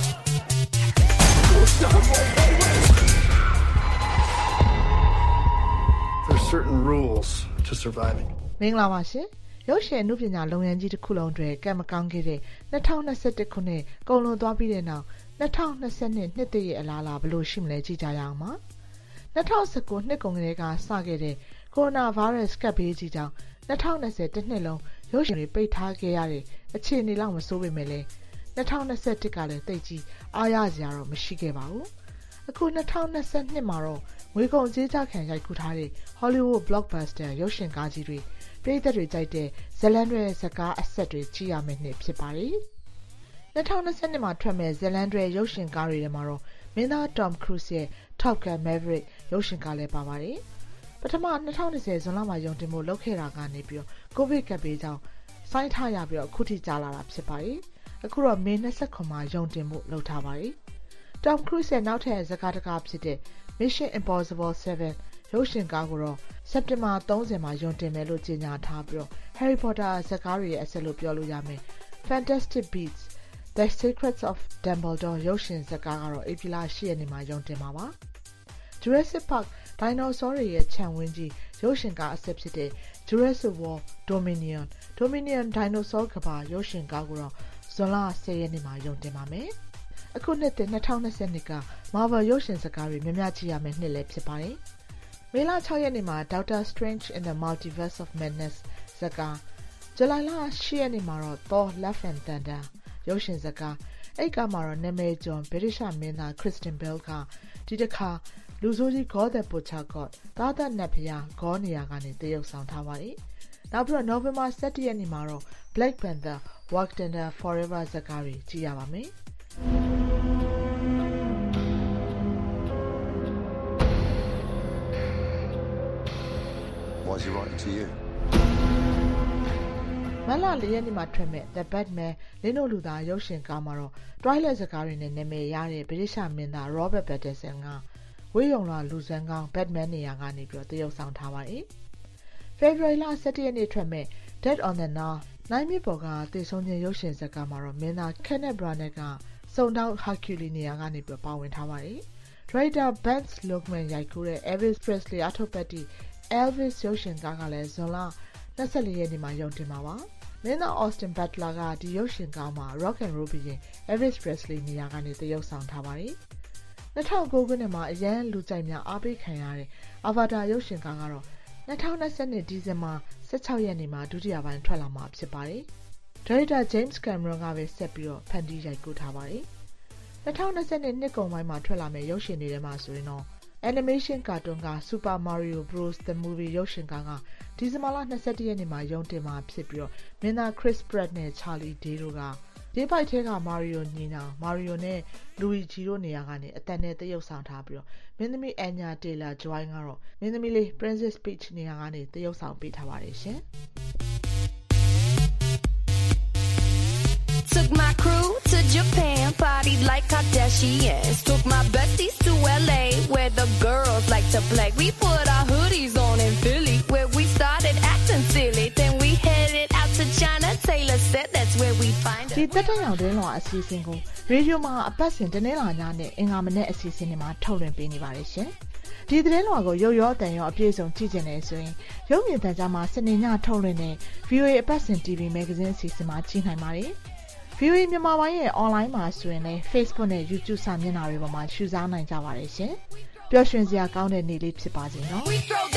There's certain rules to surviving မင်္ဂလာပါရှင်ရုပ်ရှင်အမှုပညာလုပ်ငန်းကြီးတစ်ခုလုံးတွေကံမကောင်းခဲ့တဲ့twenty twenty-oneခုနှစ်ကုန်လွန်သွားပြီးတဲ့နောက်twenty twenty-twoနှစ်တရဲ့အလားအလာဘယ်လိုရှိမလဲကြည့်ကြရအောင်ပါtwenty nineteenနှစ်ကုန်ကလေးကစခဲ့တဲ့ကိုရိုနာဗိုင်းရပ်စ်ကပ်ဘေးကြီးကြောင့်twenty twentyတစ်နှစ်လုံးရုပ်ရှင်တွေပိတ်ထားခဲ့ရတဲ့အခြေအနေလောက်မဆိုးပေမဲ့လည်းtwenty twenty-oneကလည်းတိတ်ကြီးအားရစရာတော့မရှိခဲ့ပါဘူးအခုtwenty twenty-twoမှာတော့ငွေကုန်ကြေးကျခံရိုက်ကူးထားတဲ့ Hollywood blockbuster ရုပ်ရှင်ကားကြီးတွေပြည်သက်တွေကြိုက်တဲ့ဇလန်တွေဇကားအဆက်တွေကြည့်ရမယ့်နှစ်ဖြစ်ပါတယ်twenty twenty-twoမှာထွက်မဲ့ဇလန်တွေရုပ်ရှင်ကားတွေထဲမှာတော့မင်းသား Tom Cruise ရဲ့ Top Gun Maverick ရုပ်ရှင်ကားလည်းပါပါတယ်ပထမtwenty twentyဇွန်လမှာရုံတင်ဖို့လုပ်ခဲ့တာကနေပြီးတော့ COVID ကပ်ဘေးကြောင့်ဆိုင်းထားရပြီးတော့အခုထိကြာလာတာဖြစ်ပါတယ်အခုတော့မေtwenty-nineမှာရုံတင်ဖို့လုပ်ထားပါတယ် Tom Cruise ရဲ့နောက်ထပ်ဇာတ်ကားဖြစ်တဲ့ Mission Impossible seven ရုပ်ရှင်ကားကိုတော့စက်တင်ဘာthirtyမှာရုံတင်မယ်လို့ကြေညာထားပြီးတော့ Harry Potter ဇာတ်ကားတွေရဲ့အဆက်လို့ပြောလို့ရမယ် Fantastic Beasts The Secrets of Dumbledore ရုပ်ရှင်ဇာတ်ကားကတော့ဧပြီလeightရက်နေ့မှာရုံတင်မှာပါ Jurassic Park ဒိုင်နိုဆောတွေရဲ့ခြံဝန်းကြီးရုပ်ရှင်ကားအဆက်ဖြစ်တဲ့ Jurassic World Dominion Dominion ဒိုင်နိုဆောကမ္ဘာရုပ်ရှင်ကားကိုတော့ဇွန်လtenရက်နေ့မှာရုံတင်ပါမယ်အခုနှစ်တtwenty twenty-twoက Marvel ရုပ်ရှင်ဇာတ်ကားတွေများများကြည့်ရမယ့်နှစ်လည်းဖြစ်ပါတယ်မေလsixရက်နေ့မှာ Doctor Strange in the Multiverse of Madness ဇာတ်ကားဇူလိုင်လeightရက်နေ့မှာတော့ Thor Love and Thunder ရုပ်ရှင်ဇာတ်ကားအဲ့ကမှာတော့နာမည်ကျော်ဗြိတိရှမင်းသား Kristen Bell ကဒီတစ်ခါလူဆိုးကြီး God the Butcher God သားသက်နတ်ဖျား God နေရာကနေတရုပ်ဆောင်ထားပါတယ်နောက်ပြီးတော့ November thirtyရက်နေ့မှာတော့ Black Panther Wakanda Forever ဇာတ်ကားတွေကြည့်ရပါမယ် Why is he writing to you? မလ၄ရက်နေ့မှာထွက်မဲ့ The Batman လင်းတို့လူသားရုပ်ရှင်ကားမှာတော့ Twilight ဇာတ်ကားတွေနဲ့နာမည်ရတဲ့ဗြိတိရှမင်းသား Robert Pattinson ကဝေးရုံလာလူစမ်းကောင်း Batman နေရာကနေပြီးတော့တရုပ်ဆောင်ထားပါတယ်။ February thirtyရက်နေ့ထွက်မဲ့ Dead on the Nile နိုင်မြစ်ပေါ်ကတည်ဆုံးခြင်းရုပ်ရှင်ဇာတ်ကားမှာတော့မင်းသား Kenneth Branagh ကစုံတောက် Hercules နေရာကနေပြီးပါဝင်ထားပါတယ်။ Writer Baz Luhrmann ရိုက်ကူးတဲ့ Elvis Presley အထုပ်ပတ်တိ Elvis ရုပ်ရှင်ကားကလည်းဇွန်လtwenty-fourရက်နေ့မှာရုံတင်မှာပါ။မင်းသား Austin Butler ကဒီရုပ်ရှင်ကားမှာ Rock and Roll ဘုရင် Elvis Presley နေရာကနေသရုပ်ဆောင်ထားပါတယ်။၂၀၀၉ ခုနှစ်မှာအရန်လူကြိုက်များအားပေးခံရတဲ့ Avatar ရုပ်ရှင်ကားကတော့၂၀၂၂ ဒီဇင်ဘာ၁၆ ရက်နေ့မှာဒုတိယပိုင်းထွက်လာမှာဖြစ်ပါတယ်။ဒါရိုက်တာ James Cameron ကပဲဆက်ပြီးတော့ဖန်တီးရိုက်ကူးထားပါတယ်။၂၀၂၂ နှစ်ကုန်ပိုင်းမှာထွက်လာမယ့်ရုပ်ရှင်တွေထဲမှာဆိုရင်တော့ Animation ကာတွန်းက Super Mario Bros. The Movie ရုပ်ရှင်ကားကဒီဇင်ဘာလ၂၁ ရက်နေ့မှာရုံတင်မှာဖြစ်ပြီးတော့မင်းသား Chris Pratt နဲ့ Charlie Day တို့ကဒီပိုက်ထဲက Mario ညီနောင် Mario နဲ့ Luigi တို့နေရာကနေအတန်နဲ့သရုပ်ဆောင်ထားပြီးတော့မင်းသမီး Anya Taylor-Joy ကတော့မင်းသမီးလေး Princess Peach နေရာကနေသရုပ်ဆောင်ပေးထားပါတယ်ရှင်။ Took my crew to Japan, partied like Kardashians. Took my besties to L A, where the girls like to play. We put our hoodies on in Philly, where we started acting silly. Then we headed out to China. Taylor said that's where we find her. ဒီတက်တရောင်တင်းလွှာအစီအစဉ်ကိုရေဒီယိုမှာအပတ်စဉ်တနင်္လာညနဲ့အင်္ဂါမနေ့အစီအစဉ်တွေမှာထုတ်လွှင့်ပေးနေပါတယ်ရှင်။ဒီသတင်းလွှာကိုရုပ်ရောအတန်ရောအပြည့်အစုံကြည့်ကြနေဆိုရင်ရုပ်မြင်သံကြားမှာစနေညထုတ်လွှင့်တဲ့ ဗီအိုအေ အပတ်စဉ် တီဗီ Magazine အစီအစဉ်မှာကြည့်နိုင်ပါတယ်။ ဗီအိုအေ မြန်မာပိုင်းရဲ့ online မှာဆိုရင်လည်း Facebook နဲ့ YouTube စာမျက်နှာတွေပေါ်မှာရှုစားနိုင်ကြပါတယ်ရှင်။ပျော်ရွှင်စရာကောင်းတဲ့နေ့လေးဖြစ်ပါစေနော်။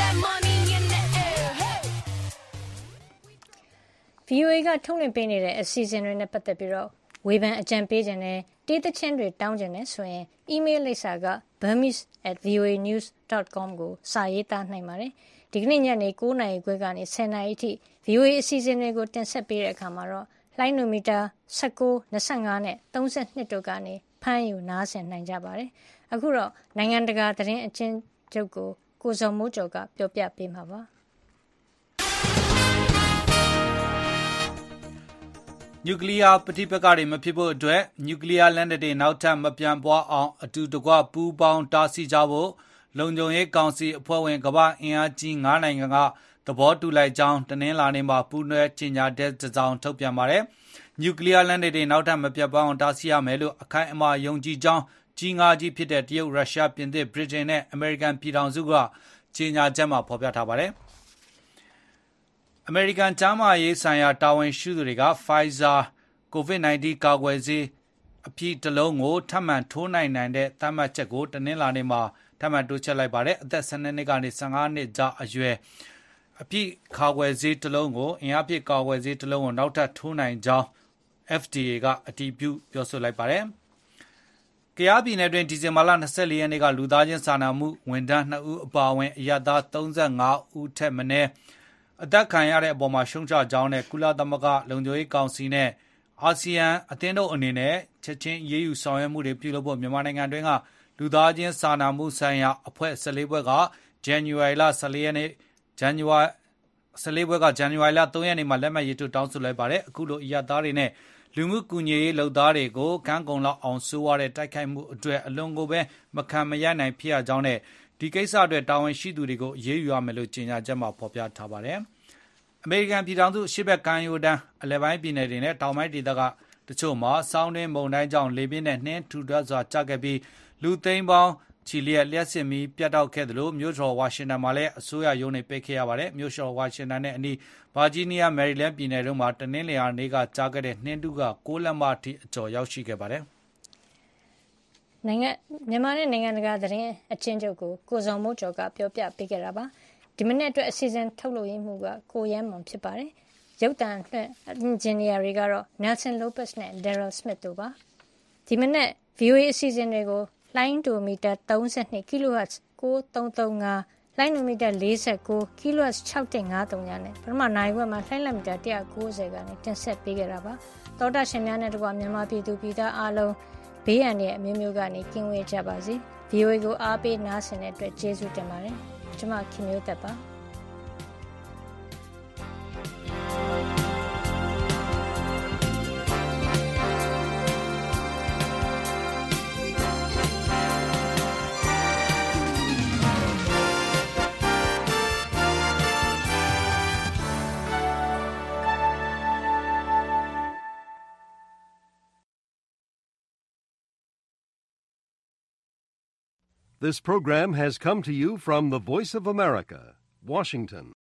ဗီအိုအေ ကထုတ်လွှင့်ပေးနေတဲ့အစီအစဉ်တွေနဲ့ပတ်သက်ပြီးတော့ဝေဖန်အကြံပေးခြင်းနဲ့တေးသချင်းတွေတောင်းခြင်းနဲ့ဆိုရင်အီးမေးလ်လိပ်စာက burmese at voa news dot com ကိုစာရေးသားနိုင်ပါတယ်။ဒီကနေ့ညနေ၉နာရီခွဲကနေ၁၀နာရီအထိ ဗီအိုအေ အစီအစဉ်တွေကိုတင်ဆက်ပေးတဲ့အခါမှာတော့လိုင်းနိုမီတာ၁၉ ၂၅နဲ့၃၂တို့ကနေဖမ်းယူနားဆင်နိုင်ကြပါတယ်။အခုတော့နိုင်ငံတကာသတင်းအကျဉ်းချုပ်ကိုကိုဇော်မိုးကျော်ကပြောပြပေးမှာပါ။နျူကလ িয়ার ပဋိပက္ခတွေမဖြစ်ဖို့အတွက်နျူကလ িয়ার လက်နက်တွေနောက်ထပ်မပြန့်ပွားအောင်အတူတကွပူးပေါင်းတားဆီးကြဖို့လုံခြုံရေးကောင်စီအဖွဲ့ဝင်ကမ္ဘာအင်အားကြီး၅နိုင်ငံကသဘောတူလိုက်ကြောင်းတနင်္လာနေ့မှာပူးတွဲကြေညာတဲ့ကြောင်ထုတ်ပြန်ပါတယ်။နျူကလ িয়ার လက်နက်တွေနောက်ထပ်မပြန့်ပွားအောင်တားဆီးရမယ်လို့အခိုင်အမာယုံကြည်ကြောင်းကြီးငါးကြီးဖြစ်တဲ့တရုတ်ရုရှားပြင်သစ်ဗြိတိန်နဲ့အမေရိကန်ပြည်ထောင်စုကကြေညာချက်မှာဖော်ပြထားပါတယ်။အမေရိကန်ကျန်းမာရေးဆိုင်ရာတာဝန်ရှိသူတွေက Pfizer ကိုဗစ် ၁၉ ကာကွယ်ဆေးအပြည့်တစ်လုံးကိုထပ်မံထိုးနိုင်နိုင်တဲ့သတ်မှတ်ချက်ကိုတနင်္လာနေ့မှာထပ်မံတိုးချဲ့လိုက်ပါတယ်။အသက်၁၂နှစ်ကနေ၁၅နှစ်ကြားအရွယ်အပြည့်ကာကွယ်ဆေးတစ်လုံးကိုအင်အားပြည့်ကာကွယ်ဆေးတစ်လုံးကိုနောက်ထပ်ထိုးနိုင်ကြောင်း F D A ကအတည်ပြုပြောဆိုလိုက်ပါတယ်။ကယားပြည်နယ်တွင်ဒီဇင်ဘာလ၂၄ရက်နေ့ကလူသားချင်းစာနာမှုဝန်ထမ်းနှစ်ဦးအပါအဝင်အရပ်သား၃၅ဦးထက်မနည်းအသက်ခံရတဲ့အပေါ်မှာရှုံ့ချကြောင်းနဲ့ကုလသမဂ္ဂလုံခြုံရေးကောင်စီနဲ့အာဆီယံအသင်းတို့အနေနဲ့ချက်ချင်းအရေးယူဆောင်ရွက်မှုတွေပြုလုပ်ဖို့မြန်မာနိုင်ငံတွင်းကလူသားချင်းစာနာမှုဆိုင်ရာအဖွဲ့၁၄ဘွဲ့ကဇန်နဝါရီလ၁၄ရက်နေ့ဇန်နဝါရီ၁၄ဘွဲ့ကဇန်နဝါရီလ၃ရက်နေ့မှာလက်မှတ်ရေးထိုးတောင်းဆိုလိုက်ပါတယ်အခုလိုအရသားတွေနဲ့လူမှုကူညီရေးလုပ်သားတွေကိုကမ်းကုန်လောက်အောင်ဆိုးရတဲ့တိုက်ခိုက်မှုအတွက်အလွန်ကိုပဲမခံမရနိုင်ဖြစ်ရကြောင်းနဲ့ဒီကိစ္စအတွက်တာဝန်ရှိသူတွေကိုအရေးယူရမယ်လို့ကြေညာချက်မှာဖော်ပြထားပါတယ်အမေရိကန်ပြည်ထောင်စုရှေ့ဘက်ကမ်းရိုးတန်းအလယ်ပိုင်းပြည်နယ်တွေနဲ့တောင်ပိုင်းဒေသကတချို့မှာစောင်းတွင်းမုန်တိုင်းကြောင့်လေပြင်းနဲ့နှင်းထူထပ်စွာကျခဲ့ပြီးလူသိန်းပေါင်းချီလျက်လျှက်စစ်မီးပြတ်တောက်ခဲ့တယ်လို့မြို့တော်ဝါရှင်တန်မှာလည်းအစိုးရရုံးတွေပိတ်ခဲ့ရပါတယ်မြို့တော်ဝါရှင်တန်နဲ့အနီးဗာဂျီးနီးယားမယ်ရီလန်းပြည်နယ်တို့မှာတနင်္လာနေ့ကကြားခဲ့တဲ့နှင်းထုကကိုးလက်မအထိအကျော်ရောက်ရှိခဲ့ပါတယ်နိုင်ငံမြန်မာနဲ့နိုင်ငံတကာသတင်းအကျဉ်းချုပ်ကိုကိုဇော်မိုးကျော်ကပြောပြပေးခဲ့တာပါဒီမနေ့အတွက်အစီအစဉ်ထုတ်လုပ်ရင်းမှုကကိုရဲမွန်ဖြစ်ပါတယ်ရုပ်သံလွှင့်အင်ဂျင်နီယာတွေကတော့ Nelson Lopez နဲ့ Daryl Smith တို့ပါဒီမနေ့ ဗီအိုအေ အစီအစဉ်တွေကိုလိုင်းဒိုမီတာ၃၂ kilohertz ၉၃၃၅လိုင်းဒိုမီတာ၄၉ kilohertz ၆၁၅၃ညနဲ့ပထမနိုင်ခွဲမှာလိုင်းလမီတာ၁၉၀ကနေတင်ဆက်ပေးခဲ့တာပါသောတာရှင်များနဲ့တကွမြန်မာပြည်သူပြည်သားအားလုံးဘေးရန်ရဲ့အမျိုးမျိုးကနေကင်းဝေးကြပါစေ ဗီအိုအေ ကိုအားပေးနားဆင်တဲ့အတွက်ကျေးဇူးတင်ပါတယ်ကျွန်မခင်မျိုးသက်ပါ This program has come to you from the Voice of America, Washington.